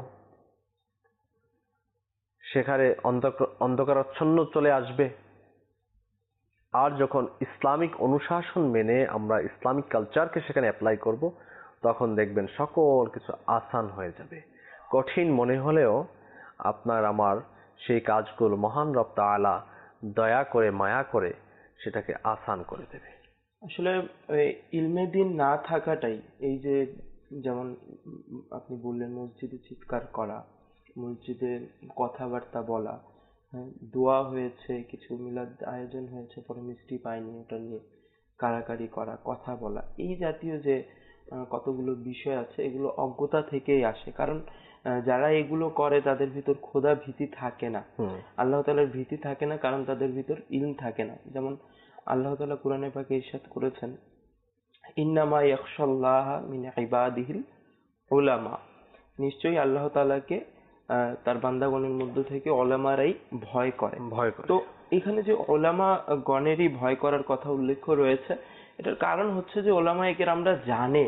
সেখানে অন্ধকারাচ্ছন্ন চলে আসবে। আর যখন ইসলামিক অনুশাসন মেনে আমরা ইসলামিক কালচারকে সেখানে অ্যাপ্লাই করব, তখন দেখবেন সকল কিছু আসান হয়ে যাবে। কঠিন মনে হলেও আপনার আমার সেই কাজগুলো মহান রব তাআলা দয়া করে মায়া করে সেটাকে আসান করে দেবে। আসলে ইলমে দ্বীন না থাকাটাই, এই যে যেমন আপনি বললেন মসজিদে চিৎকার করা, মসজিদে কথাবার্তা বলা, দোয়া হয়েছে, কিছু মিলাদ আয়োজন হয়েছে, পরে মিষ্টি পায়নি, ওটা নিয়ে কাড়াকাড়ি করা, কথা বলা, এই জাতীয় যে কতগুলো বিষয় আছে, এগুলো অজ্ঞতা থেকেই আসে। কারণ যারা এগুলো করে তাদের ভিতর খোদা ভীতি থাকে না, আল্লাহ তাআলার ভীতি থাকে না, কারণ তাদের ভিতর ইলম থাকে না। যেমন আল্লাহ তাআলা কোরআনে পাকে ইরশাদ করেছেন, ইন্নামা ইয়াখশাল্লাহা মিন ইবাদিহিল উলামা, নিশ্চয়ই আল্লাহ তাআলাকে তার বান্দাগণের মধ্য থেকে ওলামারাই ভয় করে। ভয় করে তো এখানে যে ওলামা গণেরই ভয় করার কথা উল্লেখ রয়েছে, এটার কারণ হচ্ছে যে ওলামায়ে কেরামরা জানে,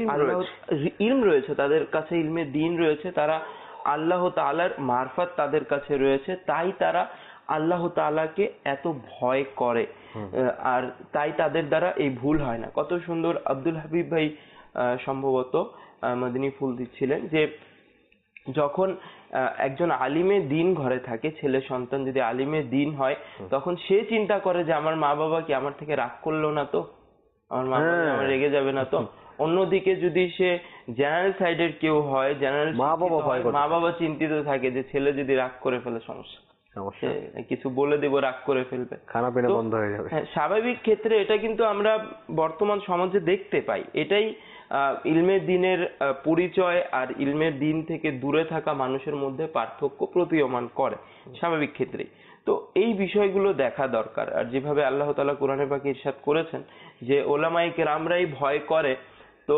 ইলম রয়েছে তাদের কাছে, ইলমে দ্বীন রয়েছে, তারা আল্লাহ তাআলার মারফত তাদের কাছে রয়েছে, তাই তারা আল্লাহ তাআলাকে এত ভয় করে, আর তাই তাদের দ্বারা এই ভুল হয় না। কত সুন্দর আব্দুল হাবিব ভাই সম্ভবত মদিনী ফুল দিচ্ছিলেন যে যখন একজন আলিমে দ্বীন ঘরে থাকে, ছেলে সন্তান যদি আলিমে দ্বীন হয়, তখন সে চিন্তা করে যে আমার মা বাবা কি আমার থেকে রাগ করলো না তো, আমার মা বাবা আমার রেগে যাবে না তো। অন্যদিকে যদি সে জেনারেল সাইডের কেউ হয়, জেনারেল মা বাবা মা বাবা চিন্তিত থাকে যে ছেলে যদি রাগ করে ফেলে সমস্যা, কিছু বলে দেবো রাগ করে ফেলবে, খানা পিনা বন্ধ হয়ে যাবে। স্বাভাবিক ক্ষেত্রে এটা কিন্তু আমরা বর্তমান সমাজে দেখতে পাই। এটাই ইলমে দ্বীনের পরিচয় আর ইলমের দ্বীন থেকে দূরে থাকা মানুষের মধ্যে পার্থক্য প্রতীয়মান করে স্বাভাবিক ক্ষেত্রে। তো এই বিষয়গুলো দেখা দরকার। আর যেভাবে আল্লাহ তাআলা কোরআনে পাকে ইরশাদ করেছেন যে ওলামায়ে কেরামরাই ভয় করে, তো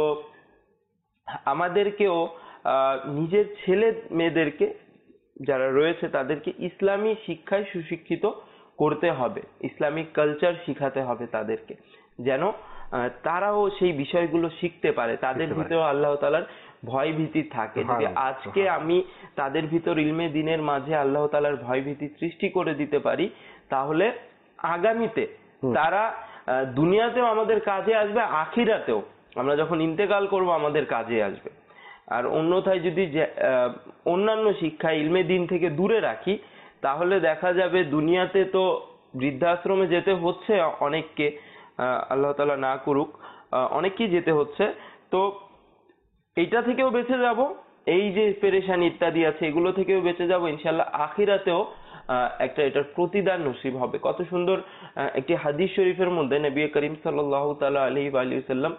আমাদেরকেও নিজের ছেলে মেয়েদেরকে যারা রয়েছে তাদেরকে ইসলামী শিক্ষায় সুশিক্ষিত করতে হবে, ইসলামিক কালচার শিখাতে হবে তাদেরকে, যেন তারাও সেই বিষয়গুলো শিখতে পারে, তাদের ভিতরে আল্লাহ তাআলার ভয় ভীতি থাকে। যদি আজকে আমি তাদের ভিতর ইলমে দ্বীনের মাঝে আল্লাহ তাআলার ভয় ভীতি সৃষ্টি করে দিতে পারি, তাহলে আগামীতে তারা দুনিয়াতেও আমাদের কাজে আসবে, আখিরাতেও আমরা যখন ইন্তেকাল করব আমাদের কাজে আসবে। আর অন্যথায় যদি অন্যান্য শিক্ষা ইলমে দ্বীন থেকে দূরে রাখি, তাহলে দেখা যাবে দুনিয়াতে তো বৃদ্ধাশ্রমে যেতে হচ্ছে অনেককে, আল্লাহ তাআলা না করুক, অনেককেই যেতে হচ্ছে। তো এইটা থেকেও বেঁচে যাব, এই যে পেরেশানি ইত্যাদি আছে এগুলো থেকেও বেঁচে যাব, ইনশাআল্লাহ আখিরাতেও একটা এটার প্রতিদান নসিব হবে। কত সুন্দর একটি হাদিস শরীফের মধ্যে নবী করিম সাল্লাল্লাহু তাআলা আলাইহি ওয়া সাল্লাম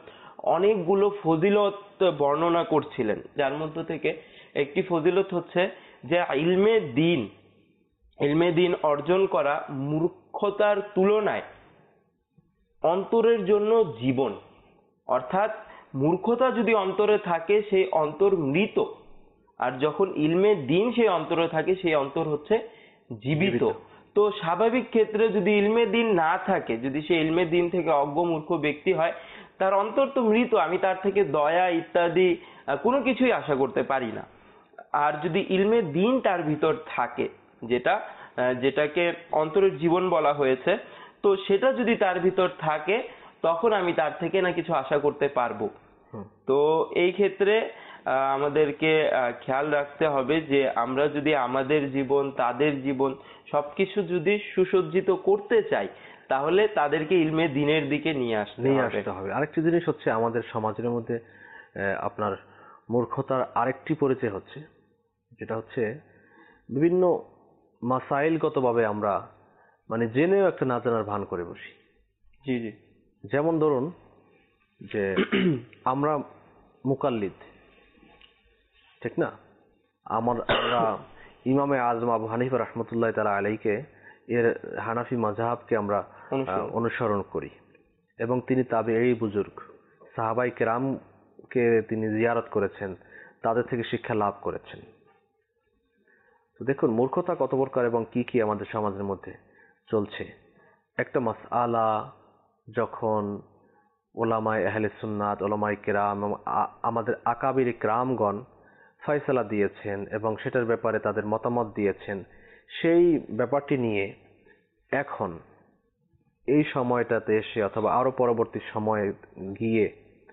অনেকগুলো ফজিলত বর্ণনা করছিলেন, যার মধ্য থেকে একটি ফজিলত হচ্ছে যে ইলমে দিন ইলমে দিন অর্জন করা মূর্খতার তুলনায় অন্তরের জন্য জীবন। অর্থাৎ মূর্খতা যদি অন্তরে থাকে সেই অন্তর মৃত, আর যখন ইলমে দিন সেই অন্তরে থাকে সেই অন্তর হচ্ছে জীবিত। তো স্বাভাবিক ক্ষেত্রে যদি ইলমে দিন না থাকে, যদি সে ইলমে দিন থেকে অজ্ঞ মূর্খ ব্যক্তি হয়, তার অন্তর তো মৃত, আমি তার থেকে দয়া ইত্যাদি কোনো কিছুই আশা করতে পারি না। আর যদি ইলমে দিন তার ভিতর থাকে, যেটা যেটাকে অন্তরের জীবন বলা হয়েছে, তো সেটা যদি তার ভিতর থাকে তখন আমি তার থেকে না কিছু আশা করতে পারবো। তো এই ক্ষেত্রে আমাদেরকে খেয়াল রাখতে হবে যে আমরা যদি আমাদের জীবন, তাদের জীবন সবকিছু যদি সুসজ্জিত করতে চাই, তাহলে তাদেরকে ইলমে দিনের দিকে নিয়ে আসতে নিয়ে আসতে হবে। আরেকটি জিনিস হচ্ছে আমাদের সমাজের মধ্যে আপনার মূর্খতার আরেকটি পরিচয় হচ্ছে, যেটা হচ্ছে বিভিন্ন মাসাইলগতভাবে আমরা মানে জেনেও একটা না জানার ভান করে বসি। জি জি। যেমন ধরুন যে আমরা মুকাল্লিদ, ঠিক না? আমার আমরা ইমামে আজম আবু হানিফা রাহমাতুল্লাহ তাআলা আলাইহিকে, এর হানাফি মাযহাবকে আমরা অনুসরণ করি, এবং তিনি তাবেঈ বুজুর্গ সাহাবায়ে কেরামকে তিনি জিয়ারত করেছেন, তাদের থেকে শিক্ষা লাভ করেছেন। তো দেখুন মূর্খতা কত প্রকার এবং কি কি আমাদের সমাজের মধ্যে চলছে। একটা মাসআলা যখন ওলামায়ে আহলে সুন্নাত, ওলামায়ে কেরাম, আমাদের আকাবির কেরামগণ ফয়সালা দিয়েছেন এবং সেটার ব্যাপারে তাদের মতামত দিয়েছেন, সেই ব্যাপারটি নিয়ে এখন এই সময়টাতে এসে অথবা আরো পরবর্তী সময়ে গিয়ে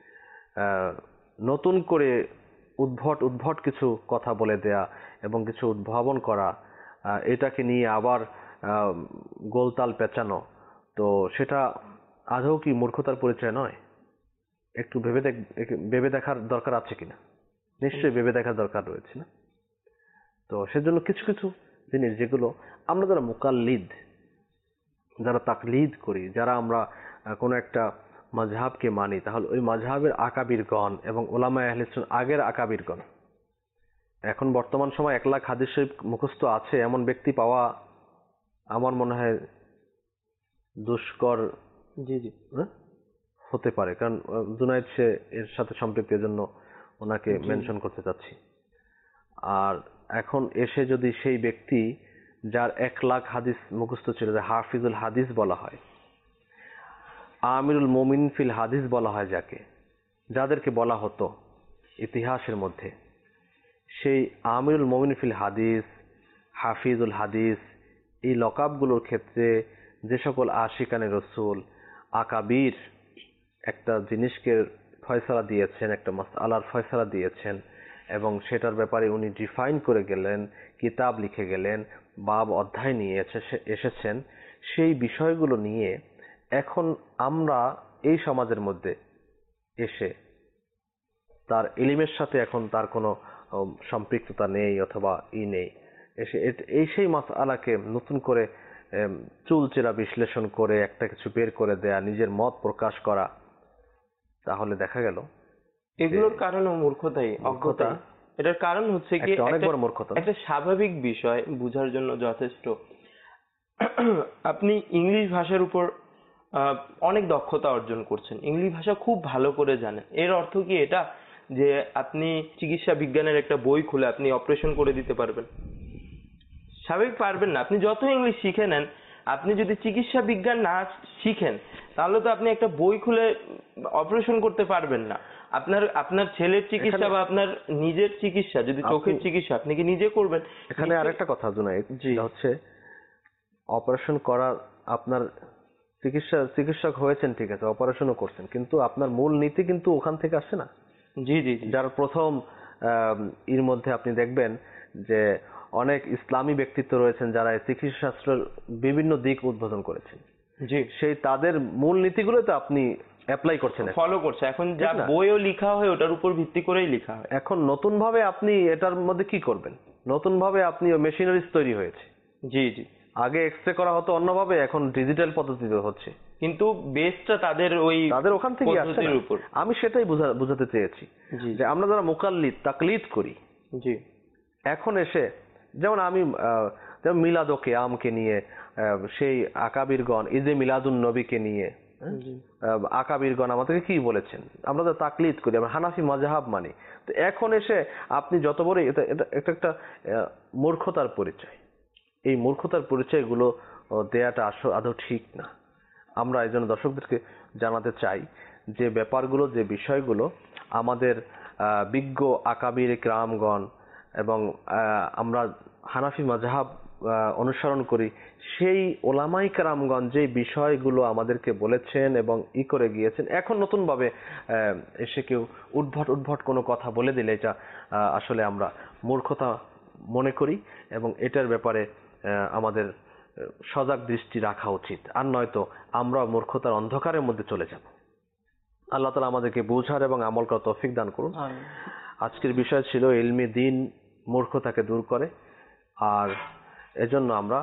নতুন করে উদ্ভট উদ্ভট কিছু কথা বলে দেয়া এবং কিছু উদ্ভাবন করা, এটাকে নিয়ে আবার গোলতাল পেঁচানো, তো সেটা আদৌ কি মূর্খতার পরিচয় নয়? একটু ভেবে দেখ ভেবে দেখার দরকার আছে কিনা? নিশ্চয়ই ভেবে দেখার দরকার রয়েছে না? তো সেজন্য কিছু কিছু জিনিস যেগুলো আমরা যারা মুকাল্লিদ, যারা তাকলিদ করি, যারা আমরা কোনো একটা মাযহাবকে মানি, তাহলে ওই মাযহাবের আকাবিরগণ এবং উলামায়ে আহলে সুন্নাহ আগের আকাবিরগণ, এখন বর্তমান সময় এক লাখ হাদিস শরীফ মুখস্থ আছে এমন ব্যক্তি পাওয়া আমার মনে হয় দুষ্কর জি জি হতে পারে, কারণ জুনায়েদ সে এর সাথে সম্পৃক্ত, এজন্য ওনাকে মেনশন করতে চাচ্ছি। আর এখন এসে যদি সেই ব্যক্তি যার এক লাখ হাদিস মুখস্থ ছিল, যে হাফিজুল হাদিস বলা হয়, আমিরুল মুমিন ফিল হাদিস বলা হয় যাকে, যাদেরকে বলা হতো ইতিহাসের মধ্যে, সেই আমিরুল মুমিন ফিল হাদিস, হাফিজুল হাদিস, এই লকাবগুলোর ক্ষেত্রে যে সকল আশিকানে রসুল আকাবির একটা জিনিসকে ফয়সালা দিয়েছেন, একটা মাসআলার ফয়সালা দিয়েছেন এবং সেটার ব্যাপারে উনি ডিফাইন করে গেলেন, কিতাব লিখে গেলেন, বাব অধ্যায় নিয়ে এসেছেন, সেই বিষয়গুলো নিয়ে এখন আমরা এই সমাজের মধ্যে এসে তার ইলমের সাথে এখন তার কোনো সম্পৃক্ততা নেই অথবা ই নেই, এসে এই সেই মাসআলাকে নতুন করে চুলচেরা বিশ্লেষণ করে একটা কিছু বের করে দেয়া, নিজের মত প্রকাশ করা, তাহলে দেখা গেল এগুলোর কারণ মূর্খতাই, অজ্ঞতা। এটার কারণ হচ্ছে কি অনেক বড় মূর্খতা। একটা স্বাভাবিক বিষয় বোঝার জন্য যথেষ্ট। আপনি ইংলিশ ভাষার উপর অনেক দক্ষতা অর্জন করছেন, ইংলিশ ভাষা খুব ভালো করে জানেন, এর অর্থ কি এটা যে আপনি চিকিৎসা বিজ্ঞানের একটা বই খুলে আপনি অপারেশন করে দিতে পারবেন? স্বাভাবিক পারবেন না। আপনি যত ইংলিশ শিখে নেন, আপনি যদি চিকিৎসা বিজ্ঞান না শিখেন তাহলে তো আপনি একটা বই খুলে অপারেশন করতে পারবেন না। আপনার আপনার ছেলের চিকিৎসা বা আপনার নিজের চিকিৎসা, যদি চোখের চিকিৎসা আপনি কি নিজে করবেন? এখানে আরেকটা কথা জুনায়েদ, যেটা হচ্ছে অপারেশন করার, আপনার চিকিৎসা চিকিৎসক হয়েছেন ঠিক আছে, অপারেশনও করছেন, কিন্তু আপনার মূল নীতি কিন্তু ওখান থেকে আসছে না। জি জি। যার প্রথম এর মধ্যে আপনি দেখবেন যে অনেক ইসলামী ব্যক্তিত্ব রয়েছেন যারা চিকিৎসা শাস্ত্রের বিভিন্ন দিক উদ্বোধন করেছেন, জি, সেই তাদের মূল নীতিগুলো তো আপনি অ্যাপ্লাই করছেন, ফলো করছে। এখন যা বইও লেখা হয় ওটার উপর ভিত্তি করেই লেখা হয়। এখন নতুন ভাবে আপনি এটার মধ্যে কি করবেন? নতুন ভাবে আপনি মেশিনারিজ তৈরি হয়েছে। জি জি। আগে এক্সরে করা হতো অন্যভাবে, এখন ডিজিটাল পদ্ধতিতে হচ্ছে। কিন্তু বেসটা তাদের ওই তাদের ওখান থেকে আসছে পদ্ধতির না। উপর। আমি সেটাই বোঝা- বোঝাতে চেয়েছি জি যে আমরা যারা মুকাল্লিদ তাকলিদ করি, জি এখন এসে যেমন আমি আহ, যেমন মিলাদ ও কিয়ামকে নিয়ে আহ, সেই আকাবিরগণ ঈদে মিলাদুন নবীকে নিয়ে হ্যাঁ, জি আহ, আকাবিরগণ আমাদেরকে কি বলেছেন, আমরা তো তাকলিদ করি, আমরা হানাফি মাযহাব মানি। তো এখন এসে আপনি যত বড় এটা এটা এটা একটা আহ, মূর্খতার পরিচয়। এই মূর্খতার পরিচয়গুলো আহ, দেয়াটা আস- আদৌ ঠিক না। আমরা এই জন্য দর্শকদেরকে জানাতে চাই যে ব্যাপারগুলো, যে বিষয়গুলো আমাদের আহ, বিজ্ঞ আকাবির কিরামগণ এবং আহ, আমরা হানাফি মাযহাব আহ, অনুসরণ করি, সেই ওলামাই কেরামগণ যে বিষয়গুলো আমাদেরকে বলেছেন এবং ই করে গিয়েছেন, এখন নতুনভাবে আহ, এসে কেউ উদ্ভট উদ্ভট কোনো কথা বলে দিলে এটা আহ, আসলে আমরা মূর্খতা মনে করি এবং এটার ব্যাপারে আহ, আমাদের আহ, সজাগ দৃষ্টি রাখা উচিত। আর নয়তো আমরা মূর্খতার অন্ধকারের মধ্যে চলে যাব। আল্লাহ তাআলা আমাদেরকে বোঝার এবং আমল করার তৌফিক দান করুন। আমিন। আজকের বিষয় ছিল ইলমে দ্বীন মূর্খতাকে দূর করে, আর এজন্য আমরা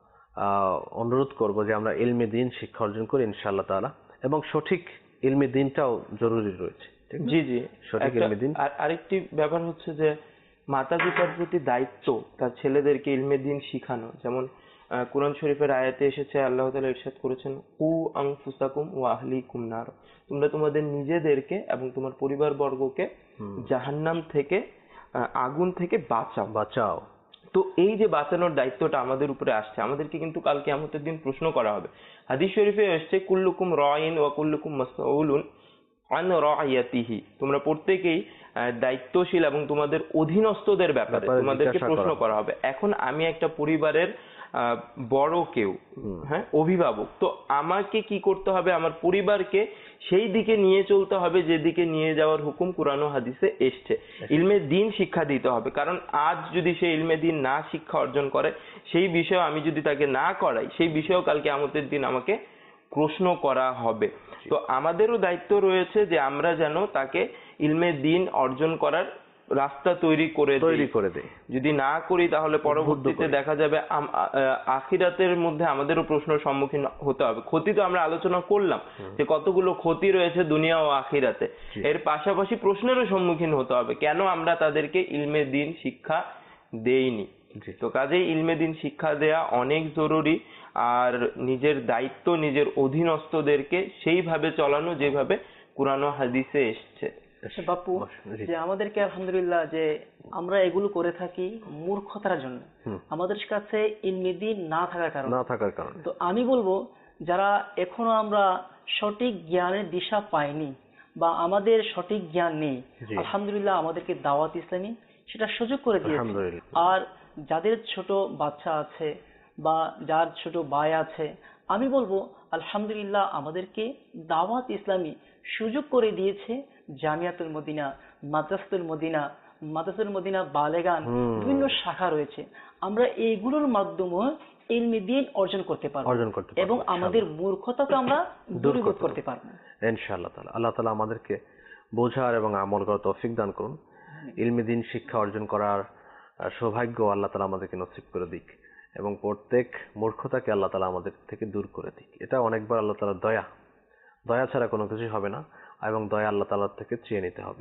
আহ, অনুরোধ করব যে আমরা ইলমে দ্বীন শিক্ষা অর্জন করি ইনশাআল্লাহ তাআলা, এবং সঠিক ইলমে দ্বীনটাও জরুরি রয়েছে। ঠিক না? জি জি সঠিক একটা- ইলমে দ্বীন। আর আরেকটি ব্যাপার হচ্ছে যে মাতা পিতার প্রতি দায়িত্ব তার ছেলেদেরকে ইলমে দ্বীন শিখানো। যেমন আহ, কোরআন শরীফের আয়াতে এসেছে, আল্লাহ তাআলা ইরশাদ করেছেন, কু আনফুসাকুম ওয়া আহলিকুম নার, তোমরা তোমাদের নিজেদেরকে এবং তোমার পরিবারবর্গকে জাহান্নাম থেকে আহ, আগুন থেকে বাঁচাও বাঁচাও। তো এই যে বাঁচানোর দায়িত্বটা আমাদের উপরে আসছে, আমাদেরকে কিন্তু কাল কিয়ামতের দিন প্রশ্ন করা হবে। হাদিস শরীফে এসেছে, কুল্লুকুম রাইন ওয়া কুল্লুকুম মাসউলুন আন রাইয়াতিহি, তোমরা প্রত্যেকেই আহ, দায়িত্বশীল এবং তোমাদের অধীনস্থদের ব্যাপারে ব্যাপারে তোমাদেরকে জিজ্ঞাসা প্রশ্ন করা করা হবে। এখন আমি একটা পরিবারের আহ, বড় কেউ, হ্যাঁ, অভিভাবক, তো আমাকে কি করতে হবে? আমার পরিবারকে সেই দিকে নিয়ে চলতে হবে যেদিকে নিয়ে যাওয়ার হুকুম কুরআন ও হাদিসে এসছে। ইলমে দ্বীন শিক্ষা দিতে হবে, কারণ আজ যদি সে ইলমে দ্বীন না শিক্ষা অর্জন করে, সেই বিষয়ে আমি যদি তাকে না করাই, সেই বিষয়েও কালকে কিয়ামতের দিন আমাকে প্রশ্ন করা হবে। তো আমাদেরও দায়িত্ব রয়েছে যে আমরা যেন তাকে ইলমে দ্বীন অর্জন করার রাস্তা তৈরি করে দেই। তৈরি করে দেয়। যদি না করি তাহলে পরবর্তীতে করি। দেখা যাবে আম- আ- আ- আখিরাতের মধ্যে আমাদেরও প্রশ্নের সম্মুখীন হতে হবে। ক্ষতি তো আমরা আলোচনা করলাম যে কতগুলো ক্ষতি রয়েছে দুনিয়া ও আখিরাতে, এর পাশাপাশি প্রশ্নেরও সম্মুখীন হতে হবে কেন আমরা তাদেরকে ইলমে দ্বীন শিক্ষা দেইনি। তো কাজেই ইলমে দ্বীন শিক্ষা দেয়া অনেক জরুরি, আর নিজের দায়িত্ব নিজের অধীনস্থদেরকে সেইভাবে চালানো যেভাবে কুরআন ও হাদিসে এসেছে। আচ্ছা বাপু, যে আমাদেরকে আলহামদুলিল্লাহ যে আমরা এগুলো করে থাকি মূর্খতার জন্য, আমাদের কাছে ইলমে দ্বীন না থাকার কারণে না থাকার কারণে তো আমি বলবো যারা এখনো আমরা সঠিক জ্ঞানের দিশা পাইনি বা আমাদের সঠিক জ্ঞান নেই, আলহামদুলিল্লাহ আমাদেরকে দাওয়াত ইসলামী সেটা সুযোগ করে দিয়েছে। আর যাদের ছোট বাচ্চা আছে বা যার ছোট ভাই আছে, আমি বলবো আলহামদুলিল্লাহ আমাদেরকে দাওয়াত ইসলামী সুযোগ করে দিয়েছে। জামিয়াতুল মদিনা, মাদ্রাসাতুল মদিনা, মাদ্রাসাতুল মদিনা বালেগান, বিভিন্ন শাখা রয়েছে। আমরা এইগুলোর মাধ্যমে ইলমে দ্বীন অর্জন করতে পারবো অর্জন করতে পারবো এবং আমাদের মূর্খতাকে আমরা দূরীভূত করতে পারবো ইনশাআল্লাহ তাআলা। আল্লাহ তাআলা আমাদেরকে বোঝার এবং আমল করার তৌফিক দান করুন। ইলমে দ্বীন শিক্ষা অর্জন করার আহ, সৌভাগ্য আল্লাহ তাআলা আমাদেরকে নসিব করে দিক এবং প্রত্যেক মূর্খতাকে আল্লাহ তাআলা আমাদের থেকে দূর করে দিক। এটা অনেকবার আল্লাহ তাআলার দয়া, দয়া ছাড়া কোনো কিছুই হবে না, এবং দয়া আল্লাহ তাআলার থেকে চেয়ে নিতে হবে।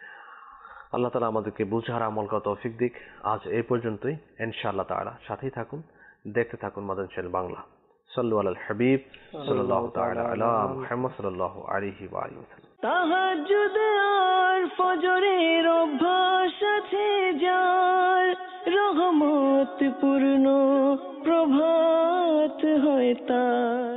আল্লাহ তাআলা আমাদেরকে বুঝার আমল করার তৌফিক দিক। আজ এই পর্যন্তই, ইনশাআল্লাহ তাআলা সাথেই থাকুন, দেখতে থাকুন মাদানী চ্যানেল বাংলা। সাল্লু আলাল হাবিব সাল্লাল্লাহু তাআলা আলা মুহাম্মদ সাল্লাল্লাহু আলাইহি ওয়া আলিহি ওয়াসাল্লাম। তাহাজ্জুদ আর ফজরের অভ্যাস আছে যার, রহমত পূর্ণ প্রভাত হয় তার।